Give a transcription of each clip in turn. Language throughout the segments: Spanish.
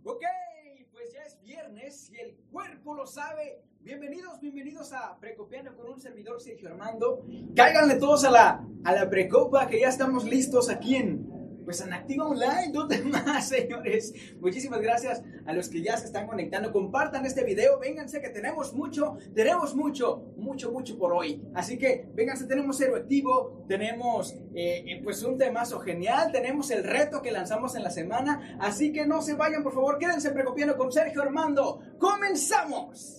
Ok, pues ya es viernes y el cuerpo lo sabe. Bienvenidos a Precopiando con un servidor Sergio Armando. Cáiganle todos a la Precopa, que ya estamos listos aquí en Activa Online. ¿Dónde más, señores? Muchísimas gracias a los que ya se están conectando. Compartan este video, vénganse que tenemos mucho por hoy. Así que vénganse, tenemos Héroe Activo, tenemos un temazo genial, tenemos el reto que lanzamos en la semana. Así que no se vayan, por favor, quédense Precopiando con Sergio Armando. ¡Comenzamos!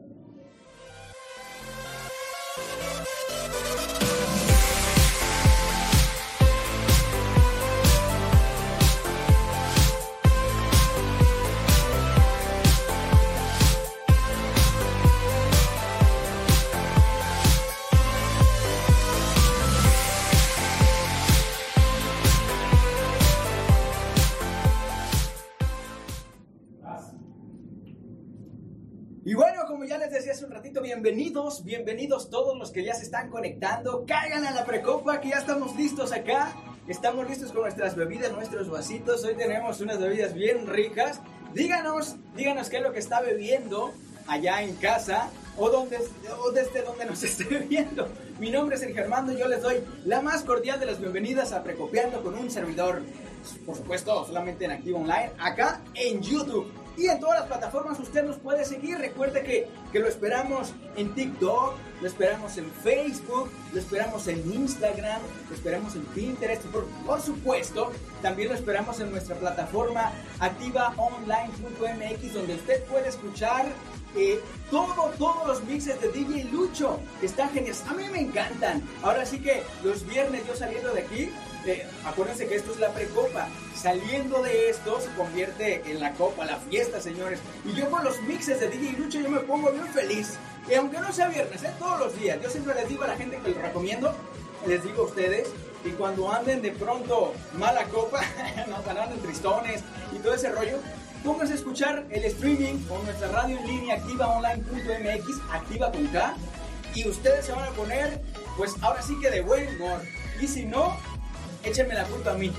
Y bueno, como ya les decía hace un ratito, bienvenidos todos los que ya se están conectando. Caigan a la Precopa, que ya estamos listos acá. Estamos listos con nuestras bebidas, nuestros vasitos. Hoy tenemos unas bebidas bien ricas. Díganos qué es lo que está bebiendo allá en casa o desde donde nos esté viendo. Mi nombre es Sergio Armando y yo les doy la más cordial de las bienvenidas a Precopiando con un servidor. Por supuesto, solamente en Activa Online, acá en YouTube. Y en todas las plataformas usted nos puede seguir. Recuerde que lo esperamos en TikTok, lo esperamos en Facebook, lo esperamos en Instagram, lo esperamos en Pinterest. Por supuesto, también lo esperamos en nuestra plataforma activaonline.mx, donde usted puede escuchar todos los mixes de DJ Lucho, que están geniales. A mí me encantan. Ahora sí que los viernes yo saliendo de aquí, acuérdense que esto es la Precopa. Saliendo de esto se convierte en la copa, la fiesta, señores. Y yo con los mixes de DJ Lucho yo me pongo bien feliz. Y aunque no sea viernes, todos los días. Yo siempre les digo a la gente que lo recomiendo, les digo a ustedes, que cuando anden de pronto mala copa, cuando anden tristones y todo ese rollo, pónganse a escuchar el streaming con nuestra radio en línea activaonline.mx, activa con K, y ustedes se van a poner, pues ahora sí que de buen humor. Y si no, échenme la culpa a mí.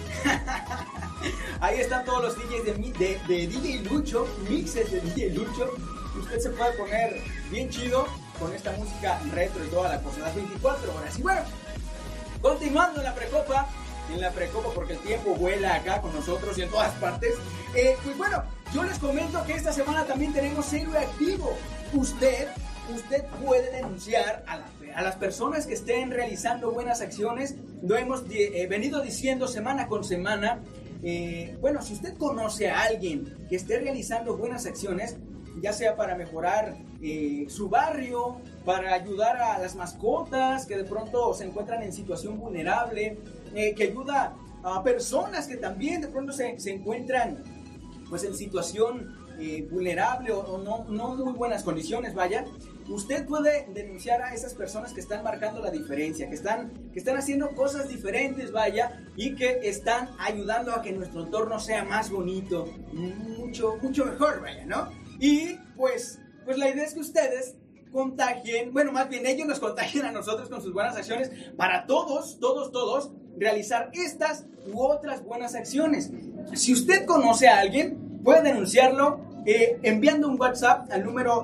Ahí están todos los DJs de DJ Lucho, mixes de DJ Lucho. Usted se puede poner bien chido con esta música retro y toda la cosa, las 24 horas. Y bueno, continuando en la Precopa, porque el tiempo vuela acá con nosotros y en todas partes. Pues bueno, yo les comento que esta semana también tenemos Héroe Activo. Usted puede denunciar a las personas que estén realizando buenas acciones. Lo hemos venido diciendo semana con semana. Bueno, si usted conoce a alguien que esté realizando buenas acciones, ya sea para mejorar su barrio, para ayudar a las mascotas que de pronto se encuentran en situación vulnerable, que ayuda a personas que también de pronto se encuentran pues en situación vulnerable o no muy buenas condiciones, vaya. Usted puede denunciar a esas personas que están marcando la diferencia, que están haciendo cosas diferentes, vaya, y que están ayudando a que nuestro entorno sea más bonito, mucho mejor, vaya, ¿no? Y pues la idea es que ustedes contagien, bueno, más bien ellos nos contagien a nosotros con sus buenas acciones, para todos realizar estas u otras buenas acciones. Si usted conoce a alguien, puede denunciarlo enviando un WhatsApp al número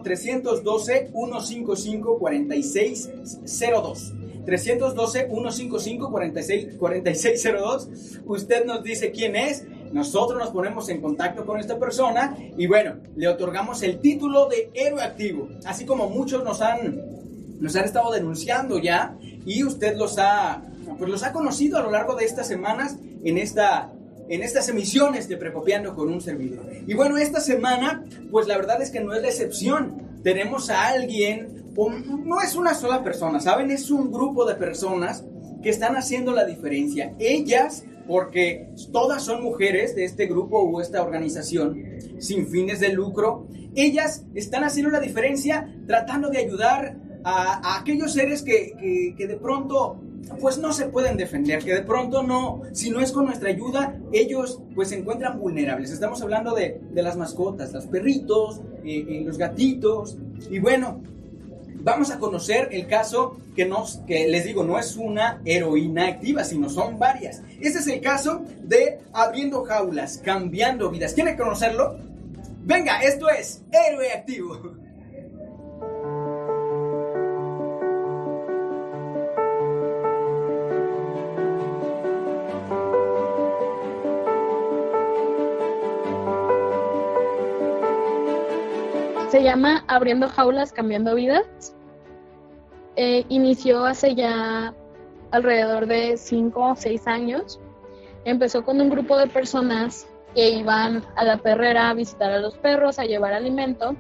312-155-4602. 312-155-4602. Usted nos dice quién es, nosotros nos ponemos en contacto con esta persona y bueno, le otorgamos el título de Héroe Activo. Así como muchos nos han estado denunciando ya y usted los ha conocido a lo largo de estas semanas en estas emisiones de Precopiando con un servidor. Y bueno, esta semana, pues la verdad es que no es la excepción. Tenemos a alguien, no es una sola persona, ¿saben? Es un grupo de personas que están haciendo la diferencia. Ellas, porque todas son mujeres de este grupo o esta organización sin fines de lucro, ellas están haciendo la diferencia tratando de ayudar a aquellos seres que de pronto pues no se pueden defender, que de pronto no, si no es con nuestra ayuda, ellos pues se encuentran vulnerables. Estamos hablando de las mascotas, los perritos, los gatitos. Y bueno, vamos a conocer el caso que les digo, no es una heroína activa, sino son varias. Este es el caso de Abriendo Jaulas, Cambiando Vidas. ¿Quieren conocerlo? Venga, esto es Héroe Activo. Se llama Abriendo Jaulas, Cambiando Vidas. Inició hace ya alrededor de 5 o 6 años. Empezó con un grupo de personas que iban a la perrera a visitar a los perros, a llevar alimento.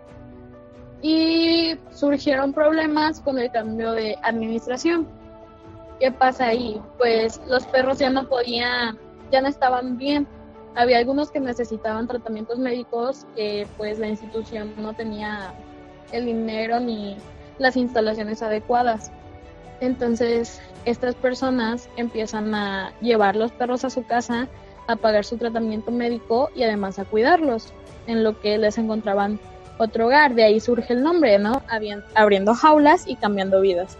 Y surgieron problemas con el cambio de administración. ¿Qué pasa ahí? Pues los perros ya no estaban bien. Había algunos que necesitaban tratamientos médicos que pues la institución no tenía el dinero ni las instalaciones adecuadas. Entonces estas personas empiezan a llevar los perros a su casa, a pagar su tratamiento médico y además a cuidarlos, en lo que les encontraban otro hogar. De ahí surge el nombre, ¿no? Abriendo jaulas y cambiando vidas.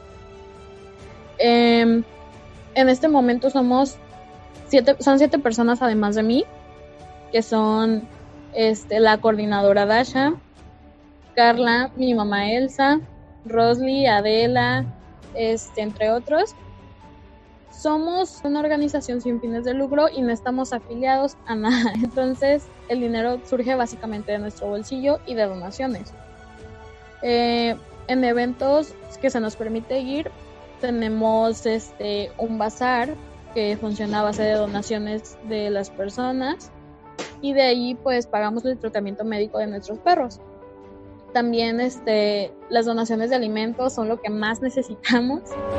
En este momento son 7 personas además de mí, que son la coordinadora Dasha, Carla, mi mamá Elsa, Rosly, Adela, entre otros. Somos una organización sin fines de lucro y no estamos afiliados a nada. Entonces, el dinero surge básicamente de nuestro bolsillo y de donaciones. En eventos que se nos permite ir, tenemos un bazar que funciona a base de donaciones de las personas. Y de ahí pues pagamos el tratamiento médico de nuestros perros. También las donaciones de alimentos son lo que más necesitamos.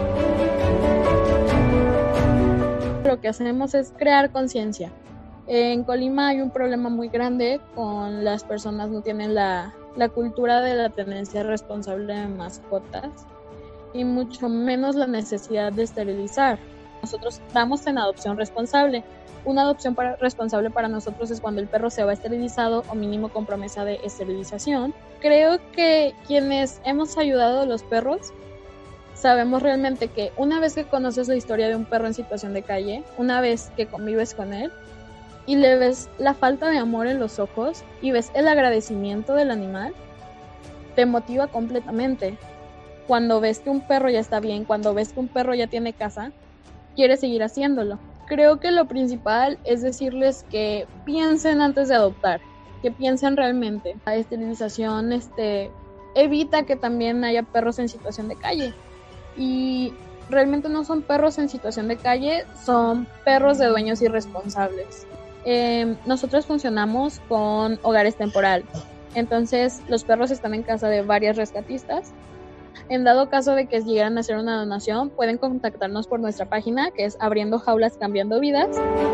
Lo que hacemos es crear conciencia. En Colima hay un problema muy grande con las personas no tienen la cultura de la tenencia responsable de mascotas y mucho menos la necesidad de esterilizar. Nosotros damos en adopción responsable. Una adopción responsable para nosotros es cuando el perro se va esterilizado o mínimo con promesa de esterilización. Creo que quienes hemos ayudado a los perros sabemos realmente que una vez que conoces la historia de un perro en situación de calle, una vez que convives con él y le ves la falta de amor en los ojos y ves el agradecimiento del animal, te motiva completamente. Cuando ves que un perro ya está bien, cuando ves que un perro ya tiene casa, quieres seguir haciéndolo. Creo que lo principal es decirles que piensen antes de adoptar, que piensen realmente. La esterilización evita que también haya perros en situación de calle. Y realmente no son perros en situación de calle, son perros de dueños irresponsables. Nosotros funcionamos con hogares temporales. Entonces los perros están en casa de varias rescatistas. En dado caso de que llegaran a hacer una donación, pueden contactarnos por nuestra página, que es Abriendo Jaulas, Cambiando Vidas.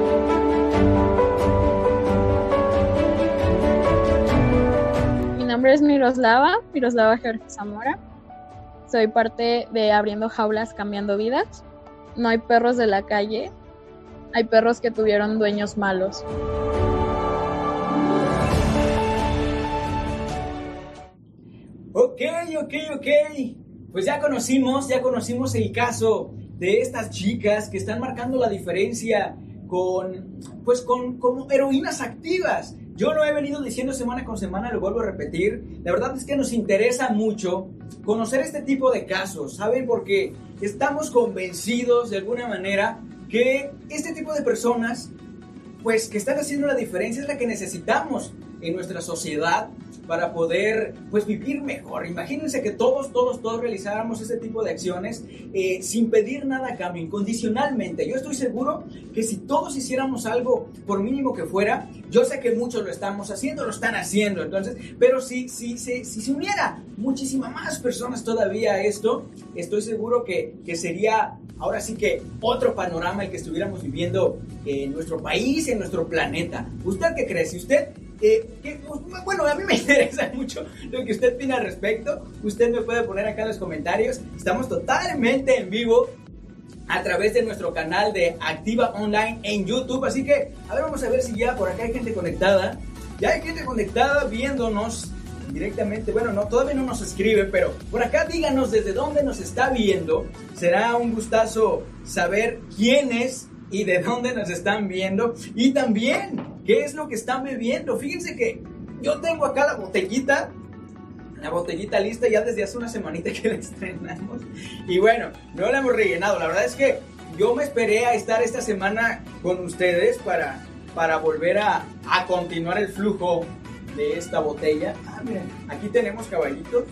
Mi nombre es Miroslava George Zamora. Soy parte de Abriendo Jaulas, Cambiando Vidas. No hay perros de la calle, hay perros que tuvieron dueños malos. Ok. Pues ya conocimos el caso de estas chicas que están marcando la diferencia como heroínas activas. Yo lo he venido diciendo semana con semana, lo vuelvo a repetir. La verdad es que nos interesa mucho conocer este tipo de casos, ¿saben? Porque estamos convencidos de alguna manera que este tipo de personas, pues que están haciendo la diferencia, es la que necesitamos en nuestra sociedad para poder pues vivir mejor. Imagínense que todos realizáramos este tipo de acciones sin pedir nada a cambio, incondicionalmente. Yo estoy seguro que si todos hiciéramos algo, por mínimo que fuera, yo sé que muchos lo están haciendo, entonces, pero si se uniera muchísima más personas todavía a esto, estoy seguro que sería ahora sí que otro panorama el que estuviéramos viviendo en nuestro país, en nuestro planeta. ¿Usted qué cree? Si usted bueno, a mí me interesa mucho lo que usted opina al respecto. Usted me puede poner acá en los comentarios. Estamos totalmente en vivo a través de nuestro canal de Activa Online en YouTube. Así que, a ver, vamos a ver si ya por acá hay gente conectada. Ya hay gente conectada viéndonos directamente. Bueno, no, todavía no nos escribe, pero por acá díganos desde dónde nos está viendo. Será un gustazo saber quién es y de dónde nos están viendo. Y también, ¿qué es lo que están bebiendo? Fíjense que Yo tengo acá la botellita lista ya desde hace una semanita que la estrenamos. Y bueno, no la hemos rellenado. La verdad es que yo me esperé a estar esta semana con ustedes para volver a continuar el flujo de esta botella. Miren, aquí tenemos caballitos.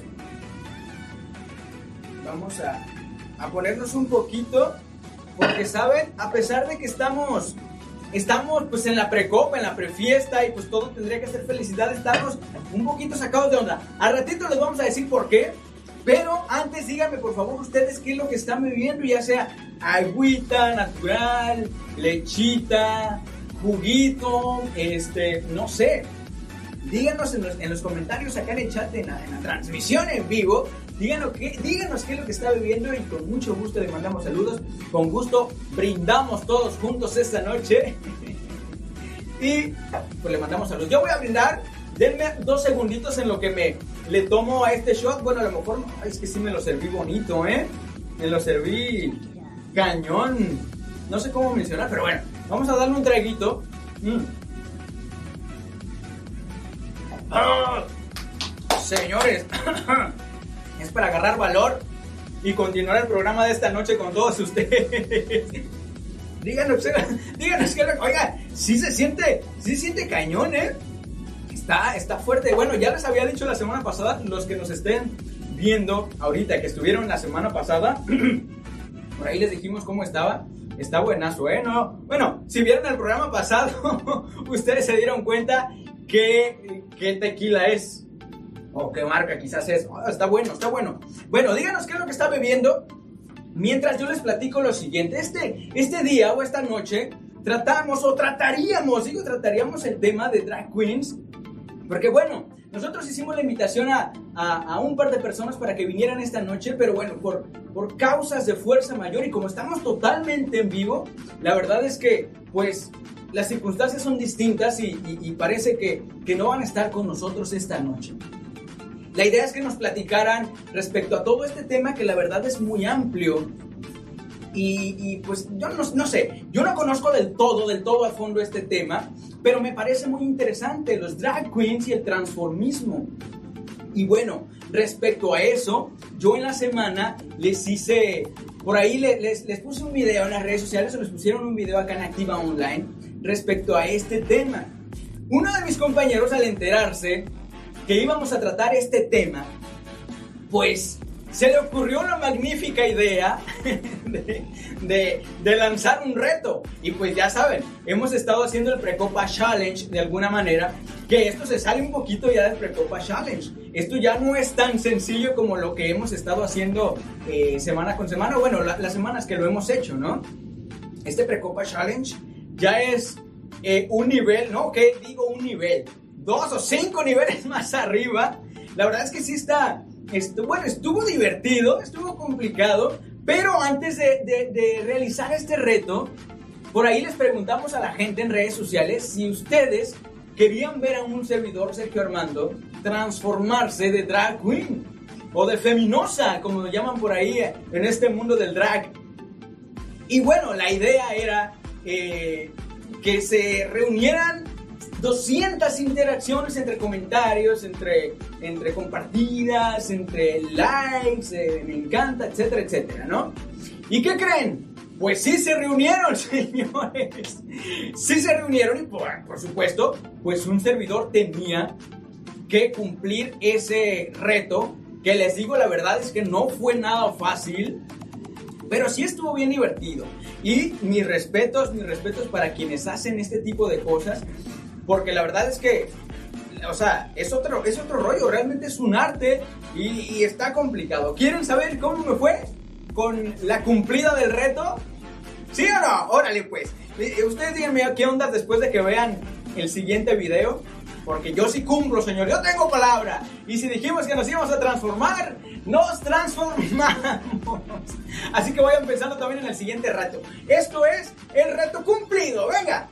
Vamos a ponernos un poquito, porque saben, a pesar de que estamos pues en la precopa, en la prefiesta, y pues todo tendría que ser felicidad, estamos un poquito sacados de onda. Al ratito les vamos a decir por qué, pero antes díganme por favor ustedes qué es lo que están bebiendo, ya sea agüita natural, lechita, juguito, no sé. Díganos en los comentarios acá en el chat, en la transmisión en vivo. Díganos qué es lo que está bebiendo y con mucho gusto le mandamos saludos. Con gusto brindamos todos juntos esta noche. Y pues le mandamos saludos. Yo voy a brindar. Denme 2 segunditos en lo que le tomo a este shot. Bueno, a lo mejor no, es que sí me lo serví bonito, me lo serví cañón. No sé cómo mencionar, pero bueno, vamos a darle un traguito. Señores, es para agarrar valor y continuar el programa de esta noche con todos ustedes. Díganos que, oiga, sí se siente cañón, está fuerte. Bueno, ya les había dicho la semana pasada, los que nos estén viendo ahorita, que estuvieron la semana pasada, por ahí les dijimos cómo estaba. Está buenazo, ¿no? Bueno, si vieron el programa pasado, ustedes se dieron cuenta qué tequila es. O qué marca quizás es. Está bueno. Bueno, díganos qué es lo que está bebiendo. Mientras yo les platico lo siguiente. Este día o esta noche trataríamos el tema de drag queens. Porque bueno, nosotros hicimos la invitación a un par de personas para que vinieran esta noche. Pero bueno, por causas de fuerza mayor y como estamos totalmente en vivo, la verdad es que pues las circunstancias son distintas y parece que no van a estar con nosotros esta noche. La idea es que nos platicaran respecto a todo este tema que la verdad es muy amplio y pues yo no sé, yo no conozco del todo a fondo este tema, pero me parece muy interesante los drag queens y el transformismo. Y bueno, respecto a eso, yo en la semana les hice, por ahí les puse un video en las redes sociales, o les pusieron un video acá en Activa Online respecto a este tema. Uno de mis compañeros, al enterarse que íbamos a tratar este tema, pues se le ocurrió la magnífica idea de lanzar un reto. Y pues ya saben, hemos estado haciendo el Precopa Challenge de alguna manera, que esto se sale un poquito ya del Precopa Challenge. Esto ya no es tan sencillo como lo que hemos estado haciendo semana con semana, bueno, las semanas que lo hemos hecho, ¿no? Este Precopa Challenge ya es un nivel, ¿no? ¿Qué digo un nivel? 2 o 5 niveles más arriba. La verdad es que sí estuvo divertido, estuvo complicado, pero antes de realizar este reto, por ahí les preguntamos a la gente en redes sociales si ustedes querían ver a un servidor, Sergio Armando, transformarse de drag queen o de feminosa, como lo llaman por ahí en este mundo del drag. Y bueno, la idea era que se reunieran 200 interacciones entre comentarios, entre compartidas, entre likes, me encanta, etcétera, etcétera, ¿no? ¿Y qué creen? Pues sí se reunieron, señores. Sí se reunieron y por supuesto, pues un servidor tenía que cumplir ese reto, que les digo, la verdad es que no fue nada fácil, pero sí estuvo bien divertido. Y mis respetos para quienes hacen este tipo de cosas, porque la verdad es que, o sea, es otro rollo, realmente es un arte y está complicado. ¿Quieren saber cómo me fue con la cumplida del reto? ¿Sí o no? Órale pues. Ustedes díganme qué onda después de que vean el siguiente video, porque yo sí cumplo, señor, yo tengo palabra. Y si dijimos que nos íbamos a transformar, nos transformamos. Así que vayan pensando también en el siguiente reto. Esto es el reto cumplido, venga.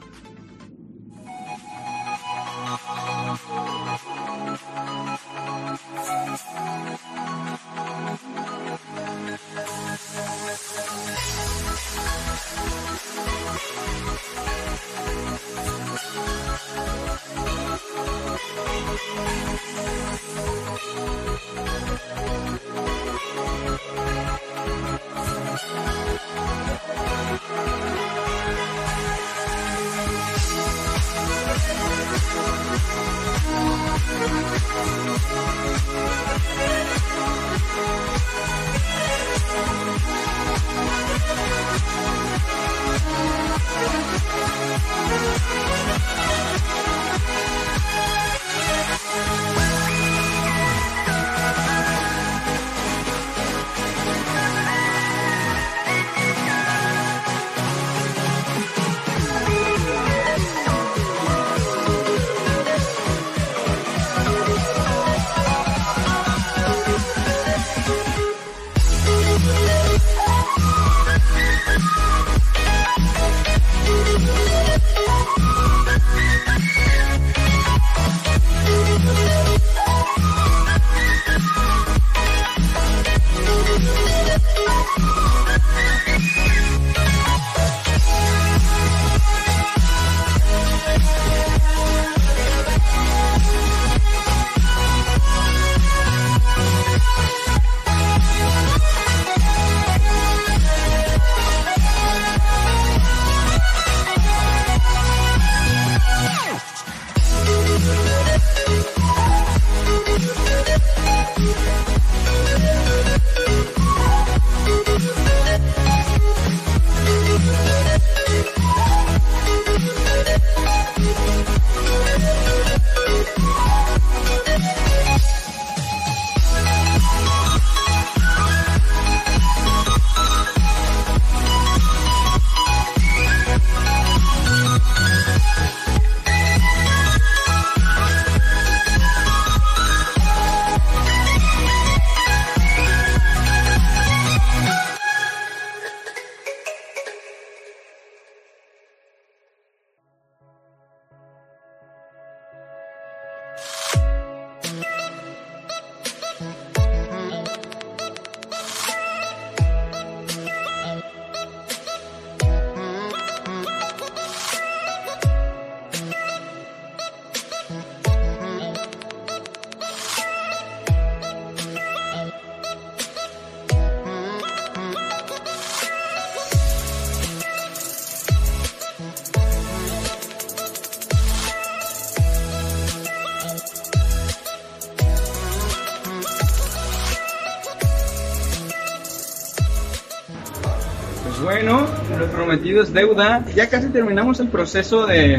Bueno, lo prometido es deuda. Ya casi terminamos el proceso de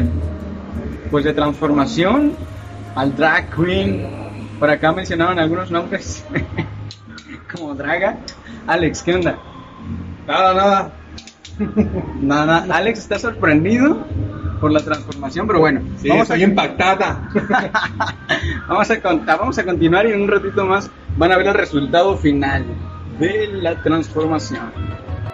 transformación al drag queen. Por acá mencionaban algunos nombres como Draga. Alex, ¿qué onda? Nada. Nada. Alex está sorprendido por la transformación, pero bueno. Sí, estoy impactada. Vamos a continuar y en un ratito más van a ver el resultado final de la transformación.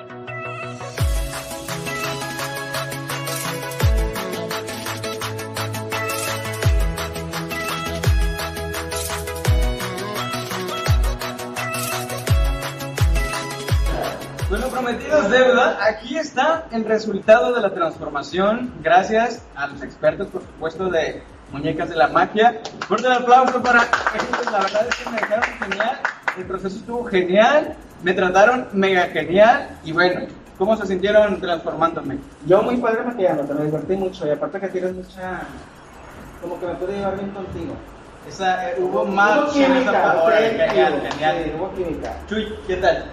Pues lo prometido es deuda. Aquí está el resultado de la transformación. Gracias a los expertos, por supuesto, de Muñecas de la Magia. Fuerte el aplauso para ellos. La verdad es que me dejaron genial. El proceso estuvo genial. Me trataron mega genial. Y bueno, ¿cómo se sintieron transformándome? Yo muy padre maquillándote, me divertí mucho. Y aparte que tienes mucha... como que me pude llevar bien contigo. Hubo más química. Genial. Sí, hubo química. Chuy, ¿qué tal?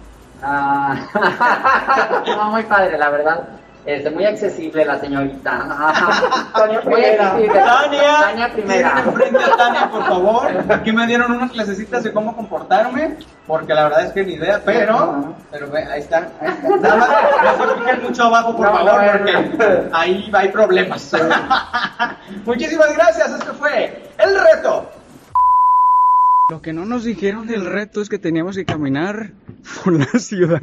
No, muy padre, la verdad. Muy accesible la señorita. Tania Muy Primera. accesible. Tania Primera. Tienen enfrente a Tania, por favor. Aquí me dieron unas clasecitas de cómo comportarme, porque la verdad es que ni idea, pero ve, ahí está. Nada más, no se piquen mucho abajo, por favor, porque ahí hay problemas. Muchísimas gracias, este fue el reto. Lo que no nos dijeron del reto es que teníamos que caminar por la ciudad.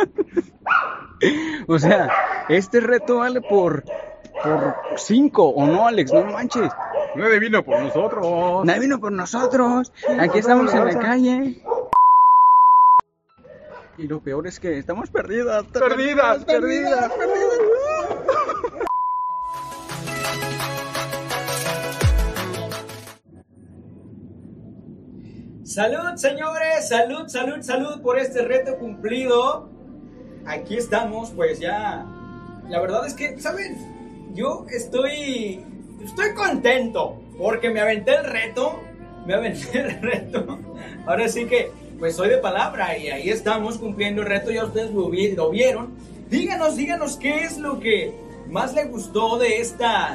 O sea, este reto vale por 5, ¿o no, Alex? No manches. Nadie vino por nosotros. Nadie vino por nosotros. Aquí estamos en la calle. Y lo peor es que estamos perdidas. Perdidas. Salud, señores, salud por este reto cumplido. Aquí estamos, pues ya. La verdad es que, ¿saben? Yo estoy contento porque me aventé el reto me aventé el reto. Ahora sí que, pues soy de palabra y ahí estamos cumpliendo el reto, ya ustedes lo vieron. Díganos qué es lo que más le gustó de esta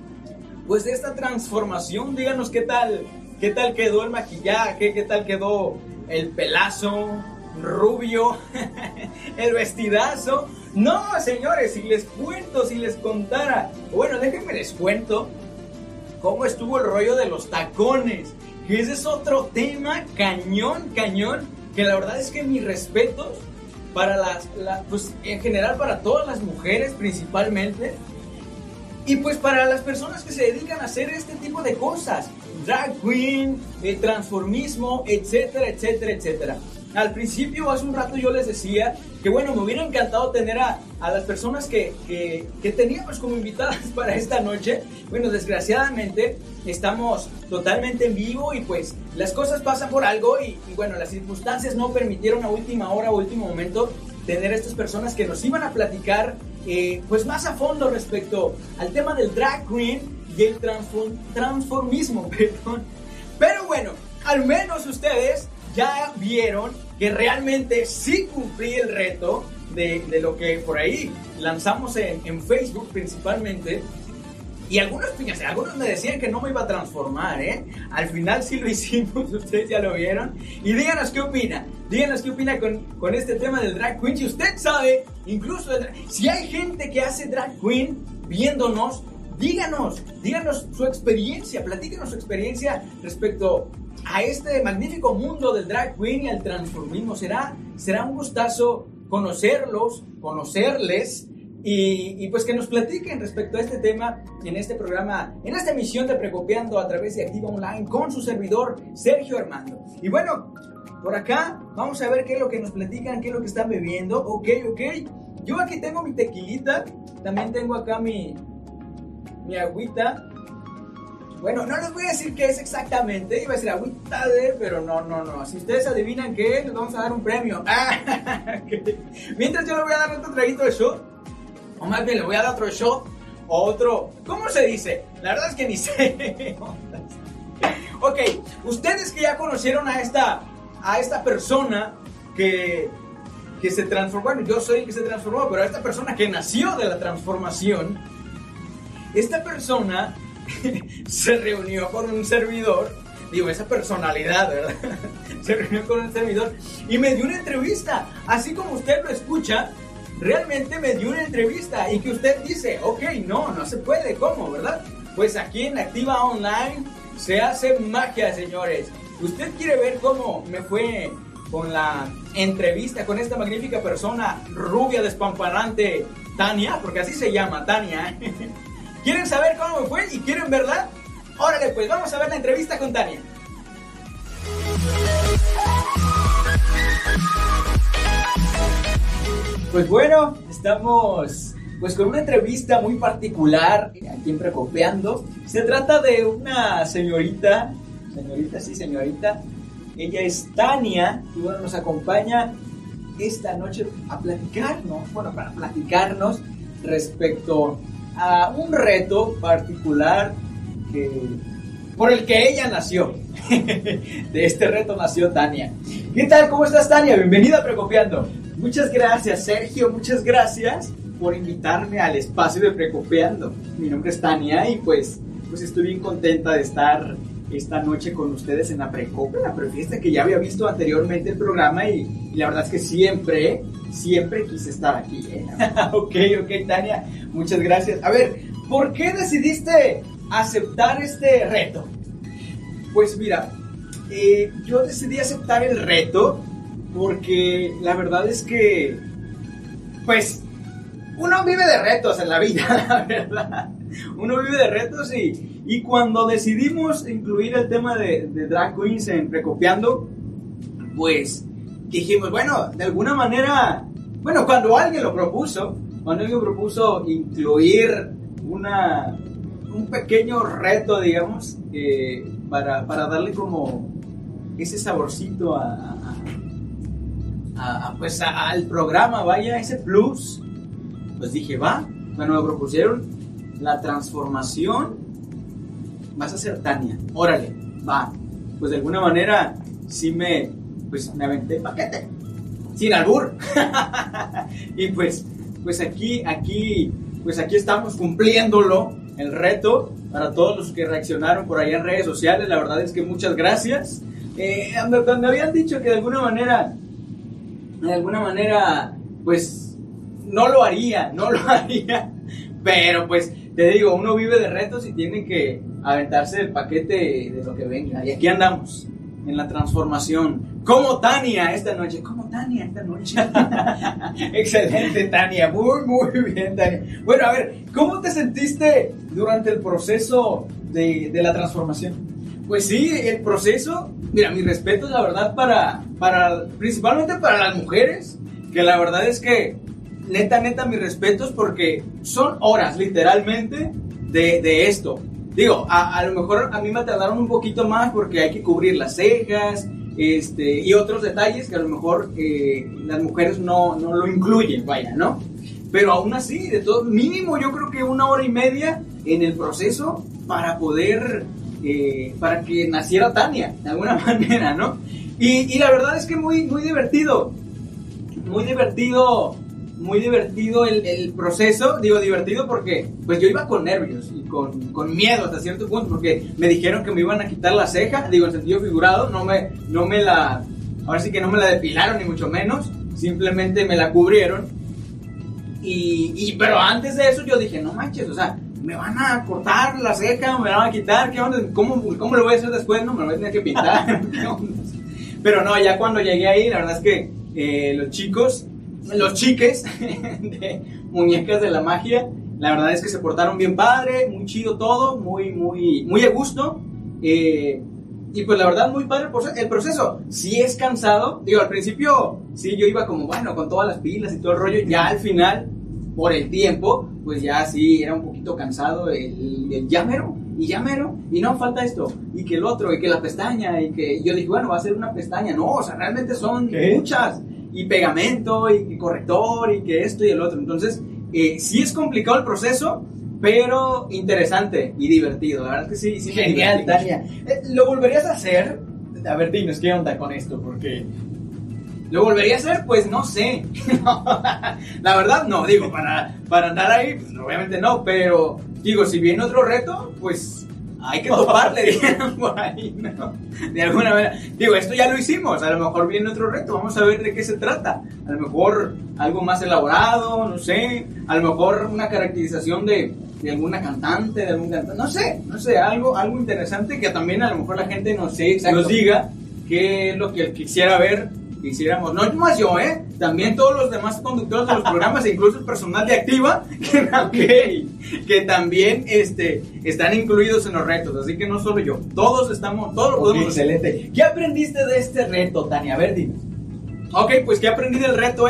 transformación. Díganos qué tal quedó el maquillaje, qué tal quedó el pelazo rubio, el vestidazo. No, señores, si les contara, bueno, déjenme les cuento cómo estuvo el rollo de los tacones, que ese es otro tema cañón, que la verdad es que mis respetos para pues en general para todas las mujeres principalmente, y pues para las personas que se dedican a hacer este tipo de cosas, drag queen, transformismo, etcétera. Al principio, hace un rato yo les decía que bueno, me hubiera encantado tener a las personas que teníamos como invitadas para esta noche. Bueno, desgraciadamente estamos totalmente en vivo y pues las cosas pasan por algo y bueno, las circunstancias no permitieron a última hora o último momento tener a estas personas que nos iban a platicar pues más a fondo respecto al tema del drag queen y el transformismo, perdón. Pero bueno, al menos ustedes ya vieron que realmente sí cumplí el reto de lo que por ahí lanzamos en Facebook principalmente. Y algunos me decían que no me iba a transformar, ¿eh? Al final sí lo hicimos, ustedes ya lo vieron. Y díganos qué opina con este tema del drag queen. Si usted sabe, incluso si hay gente que hace drag queen viéndonos, díganos su experiencia, platíquenos su experiencia respecto a este magnífico mundo del drag queen y al transformismo. Será un gustazo conocerles y pues que nos platiquen respecto a este tema en este programa, en esta emisión de Precopiando a través de Activa Online con su servidor Sergio Armando. Y bueno, por acá vamos a ver qué es lo que nos platican, qué es lo que están bebiendo. Ok, yo aquí tengo mi tequilita, también tengo acá mi agüita. Bueno, no les voy a decir qué es exactamente, iba a decir agüita pero no. Si ustedes adivinan qué es, les vamos a dar un premio. Okay. Mientras yo le voy a dar otro traguito de shot, o más bien le voy a dar otro shot, o otro, ¿cómo se dice? La verdad es que ni sé. Ok, ustedes que ya conocieron a esta persona que se transformó, bueno, yo soy el que se transformó, pero a esta persona que nació de la transformación, esta persona se reunió con un servidor, esa personalidad, ¿verdad? Se reunió con un servidor y me dio una entrevista, así como usted lo escucha, realmente me dio una entrevista y que usted dice, ok, no se puede, ¿cómo, verdad? Pues aquí en Activa Online se hace magia, señores. ¿Usted quiere ver cómo me fue con la entrevista con esta magnífica persona, rubia, despampanante, Tania? Porque así se llama, Tania. ¿Quieren saber cómo me fue y quieren verla? Órale, pues vamos a ver la entrevista con Tania. Pues bueno, estamos pues con una entrevista muy particular aquí en Precopeando. Se trata de una señorita. Ella es Tania y bueno, nos acompaña esta noche a platicarnos, para platicarnos respecto a un reto particular por el que ella nació. De este reto nació Tania. ¿Qué tal? ¿Cómo estás, Tania? Bienvenida a Precopeando. Muchas gracias, Sergio. Muchas gracias por invitarme al espacio de Precopeando. Mi nombre es Tania y pues estoy bien contenta de estar esta noche con ustedes en la Precopa, la prefiesta que ya había visto anteriormente el programa y la verdad es que siempre quise estar aquí. Ok, Tania, muchas gracias. A ver, ¿por qué decidiste aceptar este reto? Pues mira, yo decidí aceptar el reto porque la verdad es que, pues, uno vive de retos en la vida, la verdad. Uno vive de retos y cuando decidimos incluir el tema de drag queens en Precopeando, pues dijimos, bueno, de alguna manera, cuando alguien lo propuso incluir un pequeño reto, digamos, para darle como ese saborcito al programa, vaya, ese plus, pues dije, va, cuando me propusieron la transformación, vas a ser Tania, órale, va, pues de alguna manera sí me aventé el paquete, sin albur. Y pues aquí estamos cumpliéndolo, el reto, para todos los que reaccionaron por allá en redes sociales. La verdad es que muchas gracias. Me habían dicho que de alguna manera, pues no lo haría, pero pues te digo, uno vive de retos y tiene que aventarse el paquete de lo que venga. Y aquí andamos, en la transformación. Como Tania esta noche. Excelente, Tania. Muy bien, Tania. Bueno, a ver, ¿cómo te sentiste durante el proceso de la transformación? Pues sí, el proceso, mira, mis respetos, la verdad, principalmente para las mujeres, que la verdad es que, neta, mis respetos, porque son horas, literalmente, de esto. Digo, a lo mejor a mí me tardaron un poquito más porque hay que cubrir las cejas, y otros detalles que a lo mejor las mujeres no lo incluyen, vaya, ¿no? Pero aún así, de todo, mínimo yo creo que 1 hora y media en el proceso para poder, para que naciera Tania, de alguna manera, ¿no? Y la verdad es que muy divertido el proceso. Digo divertido porque pues yo iba con nervios y con miedo hasta cierto punto, porque me dijeron que me iban a quitar la ceja, digo en sentido figurado, ahora sí que no me la depilaron ni mucho menos, simplemente me la cubrieron, pero antes de eso yo dije, no manches, o sea, me van a cortar la ceja, me la van a quitar, ¿qué onda? ¿Cómo lo voy a hacer después? No, me lo voy a tener que pintar. ¿Qué onda? Pero no, ya cuando llegué ahí, la verdad es que los chiques de Muñecas de la Magia, la verdad es que se portaron bien padre, muy chido todo, muy a gusto, y pues la verdad muy padre el proceso. Sí es cansado, digo, al principio sí yo iba como bueno, con todas las pilas y todo el rollo, ya al final, por el tiempo, pues ya sí era un poquito cansado el ya mero, y no falta esto, y que el otro, y que la pestaña, y que yo dije, bueno, va a ser una pestaña, no, o sea, realmente son muchas, y pegamento, y corrector, y que esto y el otro. Entonces, sí es complicado el proceso, pero interesante y divertido. La verdad es que sí. Genial, Tania. ¿Lo volverías a hacer? A ver, dinos, ¿qué onda con esto? Porque... ¿Lo volvería a hacer? Pues no sé. La verdad no, digo, para andar ahí, pues obviamente no, pero digo, si viene otro reto, pues... hay que toparle, dijeron por ahí, ¿no? De alguna manera. Digo, esto ya lo hicimos, a lo mejor viene otro reto, vamos a ver de qué se trata. A lo mejor algo más elaborado, no sé, a lo mejor una caracterización de alguna cantante, de algún cantante, no sé, algo interesante que también a lo mejor la gente nos diga qué es lo que quisiera ver, que hiciéramos. No más yo, también todos los demás conductores de los programas, e incluso el personal de Activa, que también están incluidos en los retos, así que no solo yo, todos lo podemos. Excelente. ¿Qué aprendiste de este reto, Tania? A ver, dime. Ok, pues ¿qué aprendí del reto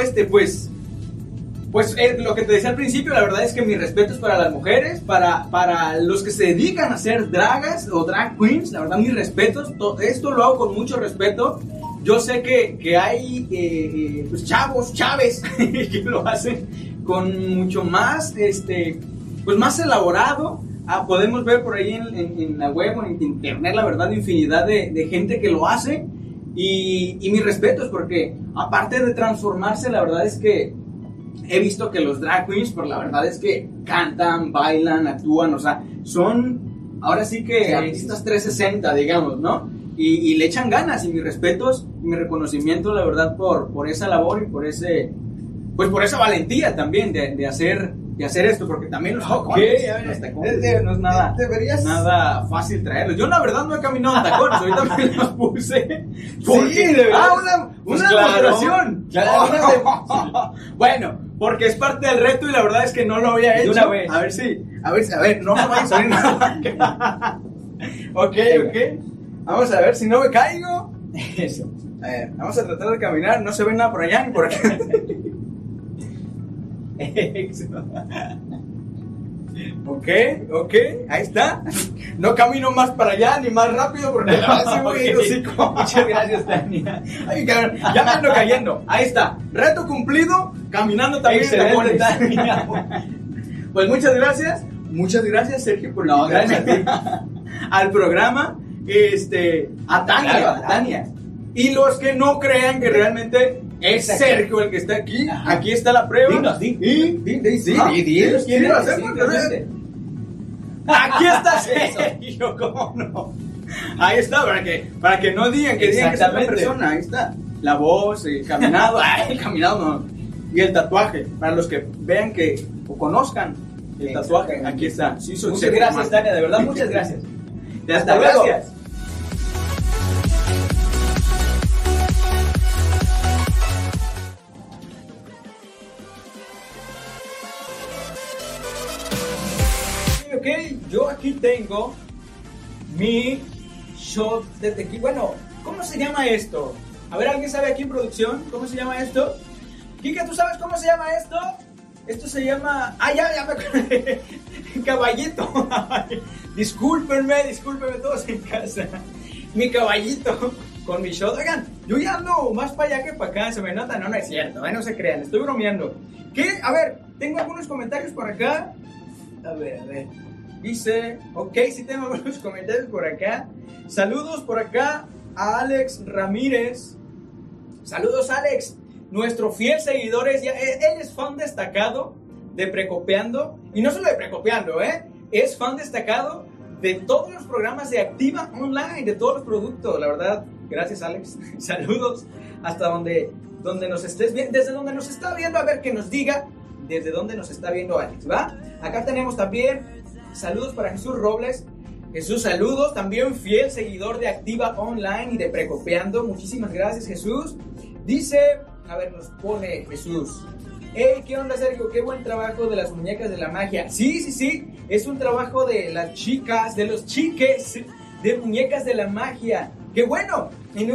Pues lo que te decía al principio, la verdad es que mis respetos para las mujeres, para los que se dedican a ser dragas o drag queens, la verdad mis respetos, esto lo hago con mucho respeto. Yo sé que hay pues chaves que lo hacen con mucho más, pues más elaborado. Podemos ver por ahí en la web o en internet, la verdad, infinidad de gente que lo hace. Y mis respetos, porque aparte de transformarse, la verdad es que he visto que los drag queens, por la verdad es que cantan, bailan, actúan, o sea, son ahora sí que artistas 360, digamos, ¿no? Y le echan ganas, y mis respetos y mi reconocimiento, la verdad, por esa labor y por esa valentía también de hacer esto, porque también los tacones, no es nada fácil traerlos. Yo la verdad no he caminado en tacones, ahorita me los puse porque una demostración. Claro. Bueno, porque es parte del reto y la verdad es que no lo había hecho. Una vez. A ver, no me vaya a salir nada. Ok. Vamos a ver si no me caigo. Eso. A ver, vamos a tratar de caminar, no se ve nada por allá ni por acá. Ok, ahí está. No camino más para allá ni más rápido porque la verdad sí voy a ir hocico. Muchas gracias, Tania. Ay, cabrón, ya me ando cayendo. Ahí está, reto cumplido, caminando también. Excelente. Tania. Pues muchas gracias Sergio por invitarme gracias a ti. al programa. a Tania, Claro, a Tania. Y los que no crean que realmente es Sergio el que está aquí, aquí está la prueba. Dinos, Sí, dinos quién eres, simplemente. Aquí está Sergio, ¿cómo no? Ahí está, para que no digan que es otra persona, ahí está. La voz, el caminado, el caminado no. Y el tatuaje, para los que vean que o conozcan el tatuaje, aquí está. Sí, soy Muchas Sergio gracias, Martín. Tania, de verdad, muchas gracias. Hasta luego. Gracias. Ok, yo aquí tengo mi shot de tequila. Bueno, ¿cómo se llama esto? A ver, ¿alguien sabe aquí en producción cómo se llama esto? Kika, ¿tú sabes cómo se llama esto? Esto se llama... Ah, ya me acordé. Caballito. Discúlpenme todos en casa. Mi caballito con mi shot. Oigan, yo ya ando más para allá que para acá. Se me nota, no es cierto. No se crean, estoy bromeando. ¿Qué? A ver, tengo algunos comentarios por acá. A ver. Dice, ok, sí tengo algunos comentarios por acá. Saludos por acá a Alex Ramírez. Saludos, Alex. Nuestro fiel seguidor él es fan destacado de Precopeando. Y no solo de Precopeando, es fan destacado de todos los programas de Activa Online, de todos los productos. La verdad, gracias, Alex. Saludos hasta donde nos estés viendo, desde donde nos está viendo, a ver que nos diga desde dónde nos está viendo Alex, ¿va? Acá tenemos también saludos para Jesús Robles. Jesús, saludos, también fiel seguidor de Activa Online y de Precopeando. Muchísimas gracias, Jesús. Dice, a ver, nos pone Jesús: hey, ¿qué onda, Sergio? Qué buen trabajo de las muñecas de la magia. Sí, es un trabajo de las chicas, de los chiques de muñecas de la magia. ¡Qué bueno! En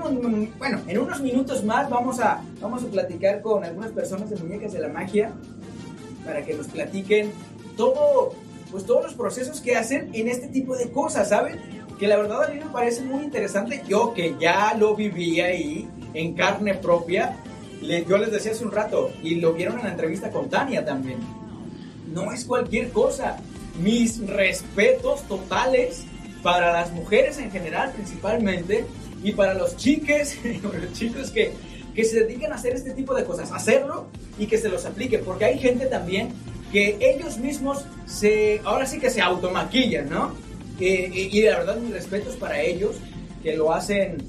unos minutos más vamos a platicar con algunas personas de muñecas de la magia para que nos platiquen todos los procesos que hacen en este tipo de cosas, ¿saben? Que la verdad a mí me parece muy interesante. Yo que ya lo viví ahí en carne propia, yo les decía hace un rato, y lo vieron en la entrevista con Tania también. No es cualquier cosa. Mis respetos totales para las mujeres en general, principalmente, y para los chiques, los chicos que se dedican a hacer este tipo de cosas, hacerlo y que se los aplique, porque hay gente también que ellos mismos ahora sí que se automaquillan, ¿no? Y la verdad, mis respetos para ellos, que lo hacen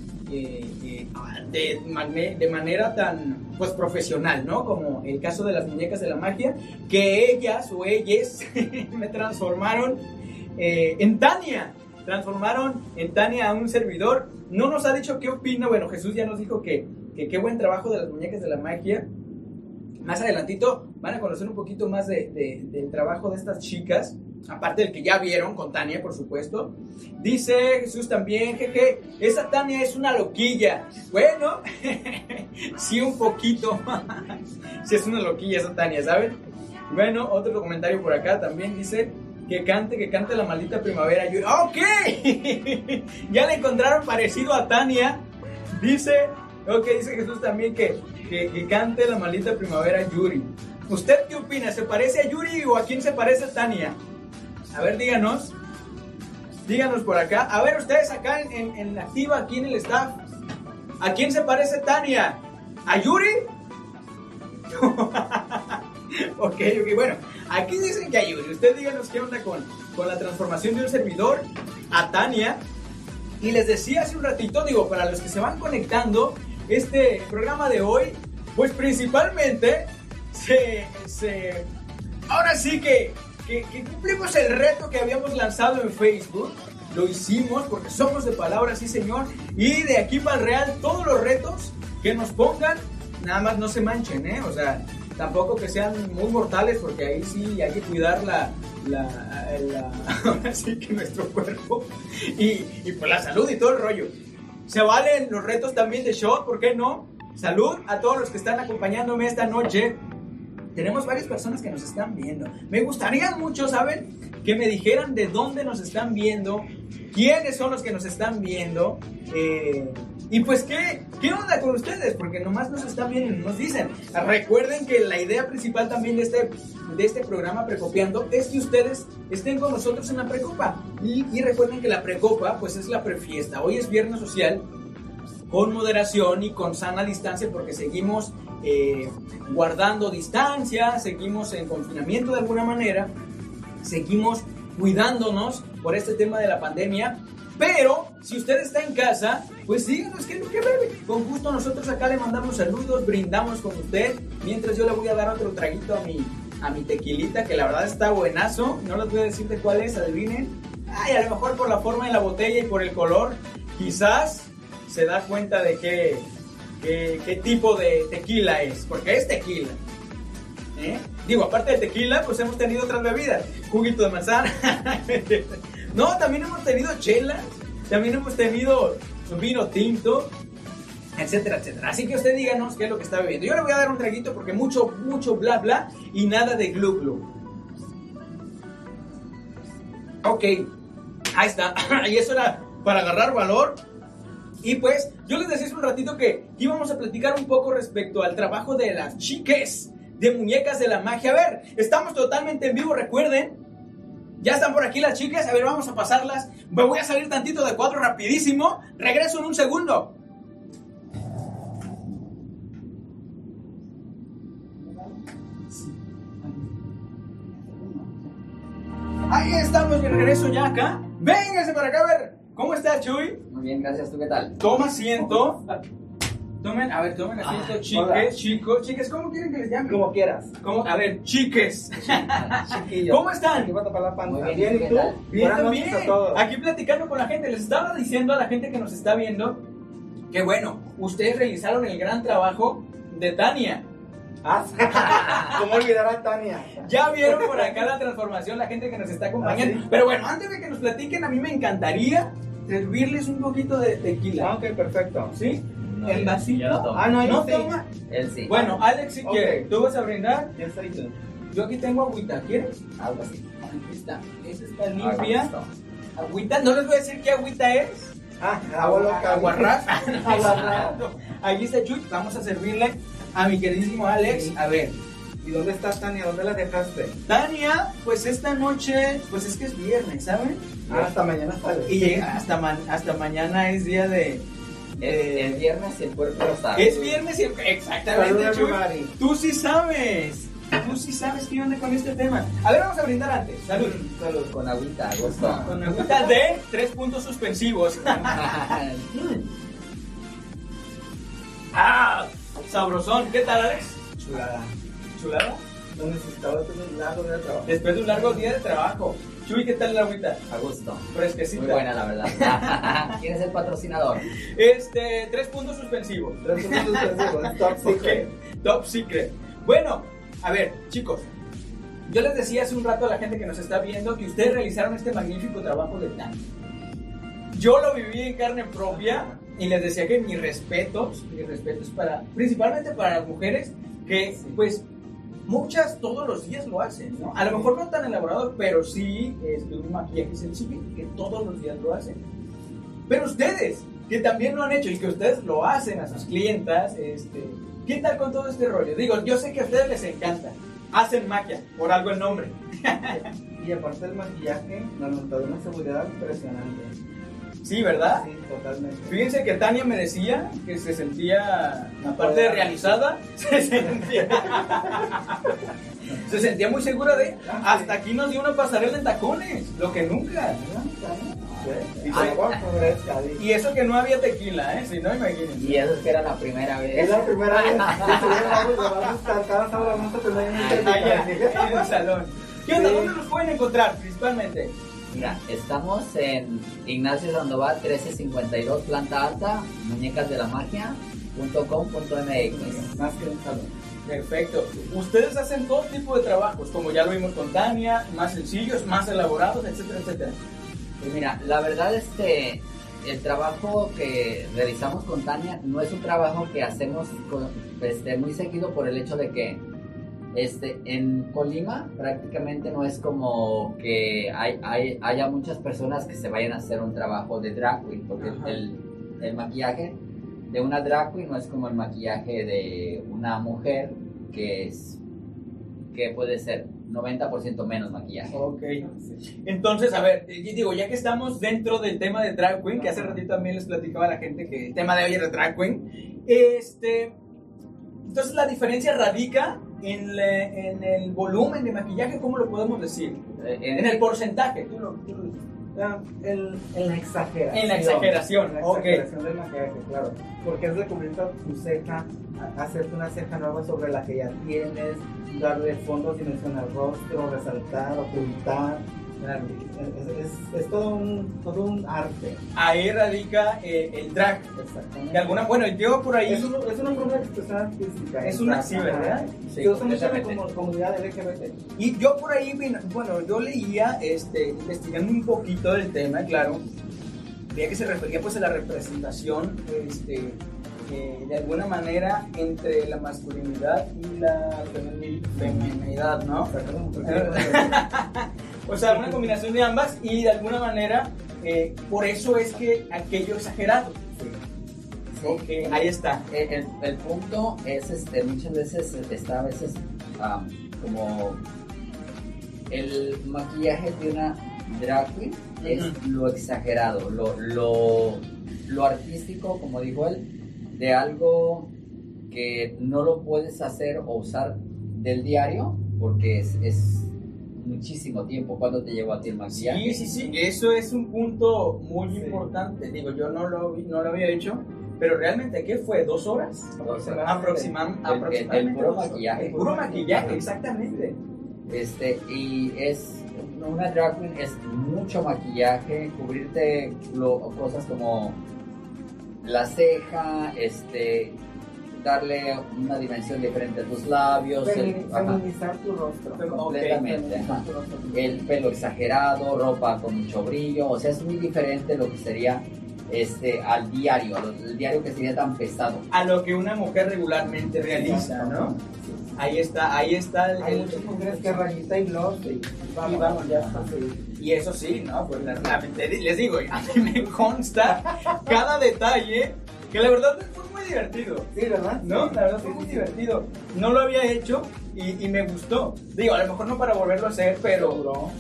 de manera tan profesional, ¿no? Como el caso de las muñecas de la magia, que ellas me transformaron en Tania. Transformaron en Tania a un servidor. No nos ha dicho qué opina. Bueno, Jesús ya nos dijo que qué buen trabajo de las muñecas de la magia. Más adelantito van a conocer un poquito más del trabajo de estas chicas, aparte del que ya vieron con Tania, por supuesto. Dice Jesús también, jeje, esa Tania es una loquilla. Bueno, sí, un poquito más. Sí, es una loquilla esa Tania, ¿saben? Bueno, otro comentario por acá también dice que cante la maldita primavera. ¡Ok! Ya le encontraron parecido a Tania. Dice Jesús también que cante la maldita primavera Yuri. ¿Usted qué opina? ¿Se parece a Yuri o a quién se parece Tania? A ver, díganos por acá. A ver, ustedes acá en Activa, aquí en el staff, ¿a quién se parece Tania? ¿A Yuri? Ok, bueno, aquí dicen que a Yuri. Usted díganos qué onda con la transformación de un servidor a Tania. Y les decía hace un ratito, para los que se van conectando, este programa de hoy, pues principalmente ahora sí que cumplimos el reto que habíamos lanzado en Facebook. Lo hicimos porque somos de palabra, sí señor. Y de aquí para el real, todos los retos que nos pongan, nada más no se manchen, o sea, tampoco que sean muy mortales, porque ahí sí hay que cuidar ahora sí que nuestro cuerpo y pues la salud y todo el rollo. Se valen los retos también de shot, ¿por qué no? Salud a todos los que están acompañándome esta noche. Tenemos varias personas que nos están viendo. Me gustaría mucho, ¿saben? Que me dijeran de dónde nos están viendo, quiénes son los que nos están viendo. Y pues, ¿qué onda con ustedes? Porque nomás nos están viendo y nos dicen. Recuerden que la idea principal también de este programa Precopiando es que ustedes estén con nosotros en la Precopa. Y recuerden que la Precopa, pues es la prefiesta. Hoy es viernes social, con moderación y con sana distancia, porque seguimos guardando distancia, seguimos en confinamiento de alguna manera, seguimos cuidándonos por este tema de la pandemia. Pero si usted está en casa, pues díganos qué es lo que bebe. Con gusto nosotros acá le mandamos saludos, brindamos con usted, mientras yo le voy a dar otro traguito a mi tequilita, que la verdad está buenazo. No les voy a decir de cuál es, adivinen. Ay, a lo mejor por la forma de la botella y por el color, quizás se da cuenta de qué tipo de tequila es, porque es tequila. Digo, aparte de tequila, pues hemos tenido otras bebidas, juguito de manzana. No, también hemos tenido chelas, también hemos tenido vino tinto, etcétera, etcétera. Así que usted díganos qué es lo que está bebiendo. Yo le voy a dar un traguito porque mucho bla bla y nada de glu glu. Ok, ahí está. Y eso era para agarrar valor. Y pues, yo les decía hace un ratito que íbamos a platicar un poco respecto al trabajo de las chiques de Muñecas de la Magia. A ver, estamos totalmente en vivo, recuerden. Ya están por aquí las chicas, a ver, vamos a pasarlas. Me voy a salir tantito de cuadro rapidísimo. Regreso en un segundo. Ahí estamos de regreso ya acá. Vénganse para acá, a ver. ¿Cómo está, Chuy? Muy bien, gracias. ¿Tú qué tal? Toma asiento. Tomen asiento, chiques, chicos, chicas, ¿cómo quieren que les llame? Como quieras. A ver, chiques. Chiquillo. ¿Cómo están? Aquí va a tapar la panza. Muy bien, ¿y ¿qué tú? tal? Bien, Buenas también. noches a todos. Aquí platicando con la gente, les estaba diciendo a la gente que nos está viendo que bueno, ustedes realizaron el gran trabajo de Tania. ¿Cómo olvidar a Tania? Ya vieron por acá la transformación, la gente que nos está acompañando. ¿Ah, sí? Pero bueno, antes de que nos platiquen, a mí me encantaría servirles un poquito de tequila. Ok, perfecto. ¿Sí? No, El vasito. yo no tomo. Ah, no, ¿No sí. toma? Él sí. Bueno, Alex, si Ok. quiere, ¿tú vas a brindar? Ya está ahí. Yo aquí tengo agüita, ¿quieres? Algo así. Aquí está. Esa está limpia. Listo. Agüita, no les voy a decir qué agüita es. Agua loca. Aguarrás. Aguarrás. Aquí está Chuy. Vamos a servirle a mi queridísimo Alex. A ver. ¿Y dónde estás, Tania? ¿Dónde la dejaste? Tania, pues esta noche, pues es que es viernes, ¿saben? Hasta mañana sale. Y llega hasta mañana es día de... El viernes y el cuerpo lo sabe. Es viernes y... Exactamente, Salud, Chuy. everybody. Tú sí sabes. Tú sí sabes qué onda con este tema. A ver, vamos a brindar antes. Salud. Salud. Con agüita, a gusto. Con agüita de 3 puntos suspensivos. ¡Ah! Sabrosón. ¿Qué tal, Alex? Chulada. ¿Chulada? No necesitaba tener un largo día de trabajo. Después de un largo día de trabajo. Chuy, ¿qué tal la agüita? A gusto. Fresquecita. Muy buena, la verdad. ¿Quién es el patrocinador? 3 puntos suspensivos. 3 puntos suspensivos. Top secret. Ok, Top secret. Bueno, a ver, chicos. Yo les decía hace un rato a la gente que nos está viendo que ustedes realizaron este magnífico trabajo de Tania. Yo lo viví en carne propia y les decía que mis respetos para, principalmente para las mujeres que, pues, muchas todos los días lo hacen, ¿no? A lo mejor no tan elaborado, pero sí un maquillaje sencillo que todos los días lo hacen. Pero ustedes, que también lo han hecho y que ustedes lo hacen a sus clientas, ¿qué tal con todo este rollo? Digo, yo sé que a ustedes les encanta. Hacen magia, por algo el nombre. Y aparte del maquillaje, nos notó una seguridad impresionante. Sí, ¿verdad? Sí, totalmente. Fíjense que Tania me decía que se sentía, aparte de realizada, se sentía muy segura de... Hasta aquí nos dio una pasarela en tacones, lo que nunca. Y con agua fresca. Y eso que no había tequila, si no, imagínense. Y eso es que era la primera vez. Es la primera vez que vamos a buscar cada sábado vamos a tener Allá, en el salón. ¿Qué onda? Sí. ¿Dónde nos pueden encontrar principalmente? Mira, estamos en Ignacio Sandoval 1352, planta alta, muñecasdelamagia.com.mx. Más que un salón. Perfecto. Ustedes hacen todo tipo de trabajos, como ya lo vimos con Tania, más sencillos, más elaborados, etcétera, etcétera. Pues mira, la verdad el trabajo que realizamos con Tania no es un trabajo que hacemos muy seguido por el hecho de que en Colima prácticamente no es como que haya muchas personas que se vayan a hacer un trabajo de drag queen, porque el maquillaje de una drag queen no es como el maquillaje de una mujer que puede ser 90% menos maquillaje. Ok. Entonces, a ver, digo, ya que estamos dentro del tema de drag queen, que hace ratito también les platicaba a la gente que el tema de hoy es de drag queen, entonces la diferencia radica en el volumen de maquillaje, ¿cómo lo podemos decir? En el porcentaje, tú lo dices. En la exageración. En la exageración, En la exageración del maquillaje, claro. Porque es recubrir tu ceja, hacerte una ceja nueva sobre la que ya tienes, darle fondo, dimensión al rostro, resaltar, ocultar. Es todo un arte. Ahí radica el drag. Exactamente. De alguna, bueno, yo por ahí... Es una forma de expresión artística. Es una, sí, ¿verdad? Sí, Se usa mucho en la completamente. comunidad LGBT. Y yo por ahí, bueno, yo leía, investigando un poquito del tema, claro, veía que se refería pues a la representación, de alguna manera entre la masculinidad y la feminidad, ¿no? O sea, una combinación de ambas y de alguna manera, por eso es que aquello exagerado. Sí. Ok, ahí está. El punto es, muchas veces está a veces como el maquillaje de una drag queen es lo exagerado, lo artístico, como dijo él, de algo que no lo puedes hacer o usar del diario porque es muchísimo tiempo. ¿Cuánto te llevó a ti el maquillaje? Sí, eso es un punto muy importante. Digo, yo no lo había hecho, pero realmente, ¿qué fue? ¿2 horas? Aproximadamente. El puro maquillaje. El puro maquillaje, exactamente. Y es una drag queen, es mucho maquillaje, cubrirte cosas como la ceja, darle una dimensión diferente a tus labios, Feminizar tu rostro. completamente, ajá. El pelo exagerado, ropa con mucho brillo, o sea, es muy diferente lo que sería al diario, el diario que sería tan pesado. A lo que una mujer regularmente realiza, ¿no? Ahí está Hay muchas mujeres que rayita y gloss y vamos, ya está. Y eso sí, ¿no? Pues les digo, a mí me consta cada detalle, que la verdad fue muy divertido. Sí, ¿verdad? No, la verdad fue muy divertido. No lo había hecho y me gustó. Digo, a lo mejor no para volverlo a hacer, pero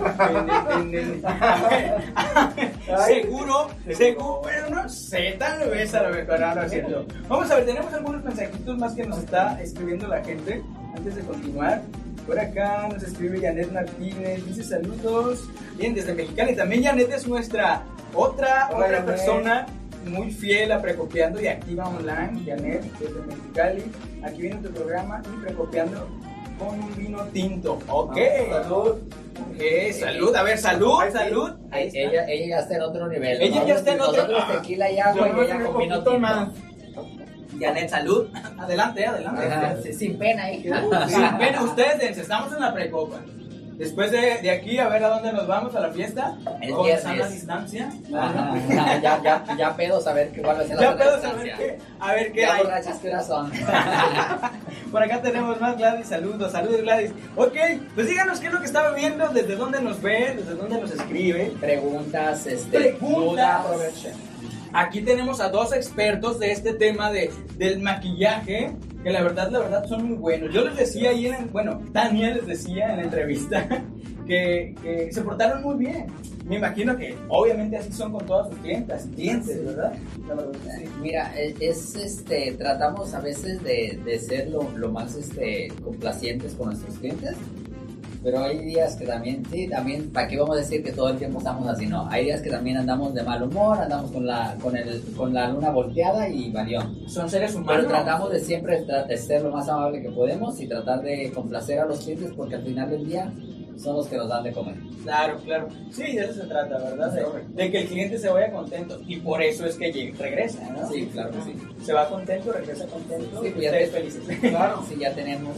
seguro, pero no sé, tal vez a lo mejor ahora haciendo. Vamos a ver, tenemos algunos mensajitos más que nos está escribiendo la gente antes de continuar. Por acá nos escribe Janet Martínez, dice saludos. Bien, desde Mexicali. También Janet es nuestra otra persona muy fiel a Precopiando y activa online. Janet, desde Mexicali. Aquí viene tu programa y Precopiando con un vino tinto. Ok. Salud. Salud. A ver, salud. Ella ya está en otro nivel. Ella ya está en otro- Nosotros tequila y agua y ella con vino tinto. Janet, salud. Adelante. Ajá, sí, sin pena, hija. Sin pena, ustedes dense, estamos en la precopa. Después de aquí, a ver a dónde nos vamos, a la fiesta. El Con viernes. sana distancia. Ajá, ya pedos a ver cuál va a ser la Ya otra puedo distancia. saber qué Ya hay. borrachas, ¿qué horas son? Por acá tenemos más Gladys, saludos Gladys. Ok, pues díganos qué es lo que está viendo, desde dónde nos ve, desde dónde nos escribe. Preguntas, Preguntas. dudas. Aquí tenemos a 2 expertos de este tema del maquillaje, que la verdad son muy buenos. Yo les decía ahí, Tania les decía en la entrevista que se portaron muy bien. Me imagino que obviamente así son con todas sus clientes, ¿verdad? La verdad, sí. Mira, tratamos a veces de ser lo más complacientes con nuestros clientes, pero hay días que también, ¿para qué vamos a decir que todo el tiempo estamos así? No, hay días que también andamos de mal humor, andamos con la luna volteada y valió. Son seres humanos. Pero tratamos de siempre de ser lo más amable que podemos y tratar de complacer a los clientes porque al final del día son los que nos dan de comer. Claro. Sí, de eso se trata, ¿verdad? De que el cliente se vaya contento y por eso es que regresa, ¿no? Sí, claro que sí. Se va contento, regresa contento. Sí, pues ya ustedes felices. Claro, sí, ya tenemos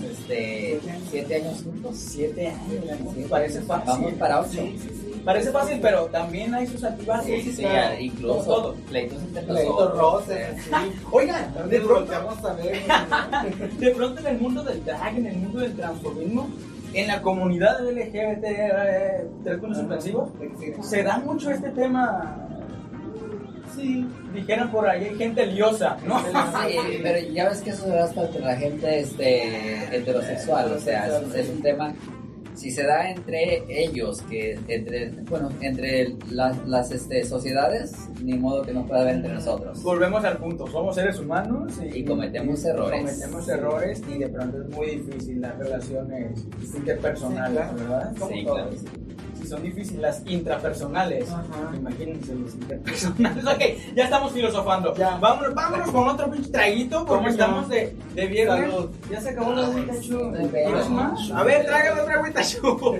7 años juntos. 7 años, Sí, parece fácil. Vamos para 8. Parece fácil, pero también hay sus altibajos. Sí, claro. Incluso Todo. pleitos entre Pleitos nosotros. roces, sí. Oigan, ¿Dónde volteamos a ver? de pronto en el mundo del drag, en el mundo del transformismo, en la comunidad LGBT, términos ofensivos, se da mucho este tema. Sí, dijeron por ahí, hay gente liosa, ¿no? Sí, pero ya ves que eso se da hasta entre la gente heterosexual, o sea, es un tema, si se da entre ellos, que entre las sociedades, ni modo que no pueda haber entre nosotros. Volvemos al punto, somos seres humanos Y cometemos errores. Cometemos errores y de pronto es muy difícil las relaciones interpersonales, Sí, claro. ¿verdad? Como Sí, todo. claro. Si son difíciles las intrapersonales, Ajá. imagínense los interpersonales. Ok, ya estamos filosofando. Ya. Vámonos con otro pinche traguito porque ¿Cómo estamos no? de viernes. Salud. Ya se acabó la agüita chu. Ay, ¿Quieres no. más? A ver, tráigame otra agüita chu.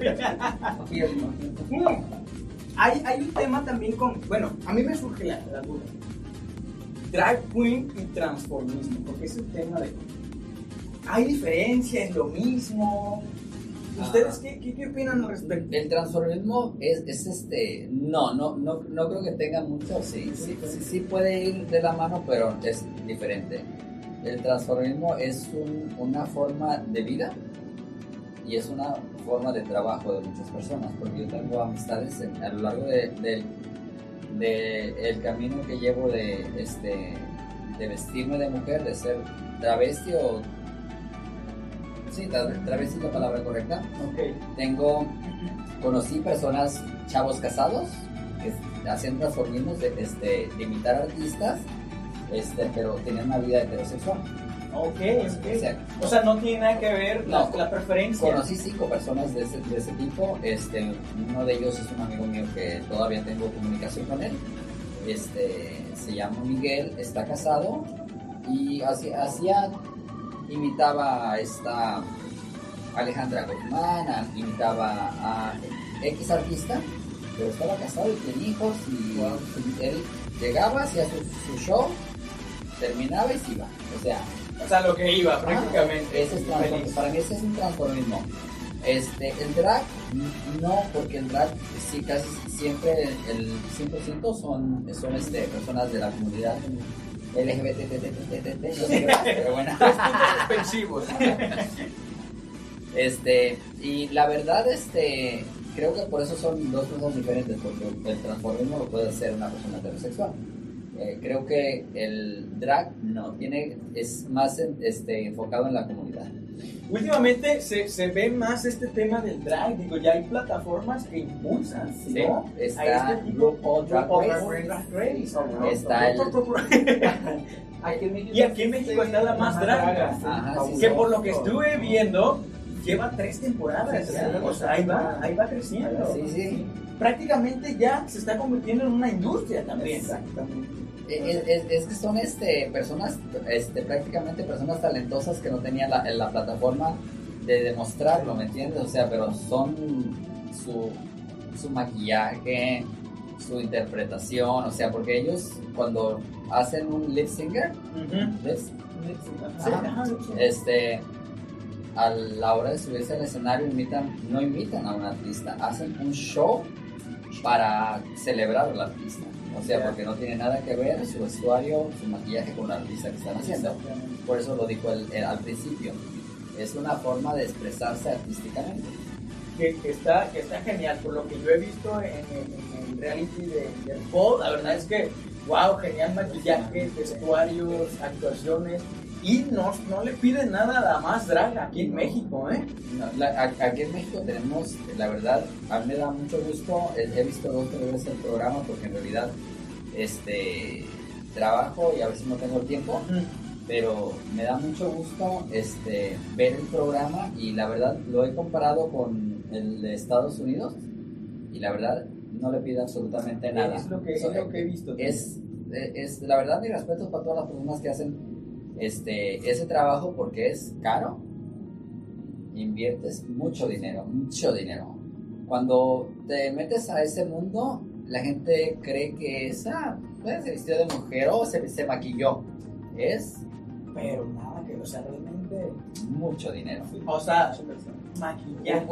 Hay un tema también con, bueno, a mí me surge la duda. Drag queen y transformismo, porque es el tema de, ¿hay diferencia? ¿Es lo mismo? ¿Ustedes qué opinan al respecto? El transformismo es no creo que tenga mucho, sí puede ir de la mano, pero es diferente. El transformismo es una forma de vida y es una forma de trabajo de muchas personas, porque yo tengo amistades a lo largo del camino que llevo de vestirme de mujer, de ser travesti o... Sí, travesti es la palabra correcta. Ok. Conocí personas, chavos casados, que hacían transformismos de imitar artistas, pero tenían una vida heterosexual. Ok. O O sea, no tiene nada que ver No. la preferencia. Conocí 5 personas de ese tipo. Uno de ellos es un amigo mío que todavía tengo comunicación con él. Se llama Miguel, está casado y imitaba a esta Alejandra Guzmán, imitaba a X artista, pero estaba casado y tenía hijos y él llegaba, hacía su show, terminaba y se iba. O sea, lo que iba prácticamente. Ese es Feliz. para mí ese es un transformismo. El drag, no, porque el drag sí casi siempre, el 100% son personas de la comunidad LGBT, no sé, pero bueno. Suspensivos. Y la verdad, creo que por eso son dos cosas diferentes, porque el transformismo lo puede hacer una persona heterosexual. Creo que el drag no, es más enfocado en la comunidad. Últimamente se ve más este tema del drag, digo, ya hay plataformas que impulsan, Sí, ¿no? está A este tipo RuPaul Drag RuPaul Race. Drag Race. Está el- Y aquí en México está la más draga. Ajá, sí, Que sí. por lo que estuve viendo, lleva 3 temporadas. Sí, ¿verdad? O sea, ahí va creciendo. Sí. Prácticamente ya se está convirtiendo en una industria también. Exactamente. Es que son personas, prácticamente personas talentosas que no tenían la plataforma de demostrarlo, ¿me entiendes? O sea, pero son su maquillaje, su interpretación, o sea, porque ellos cuando hacen un lip singer, a la hora de subirse al escenario no invitan a un artista, hacen un show para celebrar al artista. O sea, porque no tiene nada que ver su vestuario, su maquillaje con el artista que están haciendo. Por eso lo dijo al principio. Es una forma de expresarse artísticamente. Que está genial, por lo que yo he visto en el reality de RuPaul, la verdad es que, wow, genial maquillaje, vestuarios, actuaciones, y no le piden nada a la más draga aquí en México, ¿eh? No, aquí en México tenemos, la verdad, a mí me da mucho gusto, he visto 2 o 3 veces el programa porque en realidad trabajo y a veces no tengo el tiempo, pero me da mucho gusto ver el programa y la verdad lo he comparado con el de Estados Unidos y la verdad no le pide absolutamente nada. Es lo que he visto. Es la verdad, mi respeto para todas las personas que hacen ese trabajo porque es caro, inviertes mucho dinero. Cuando te metes a ese mundo, la gente cree que puede ser vestido de mujer o se maquilló. Pero nada, que o sea, realmente, mucho dinero. o sea, maquillaje,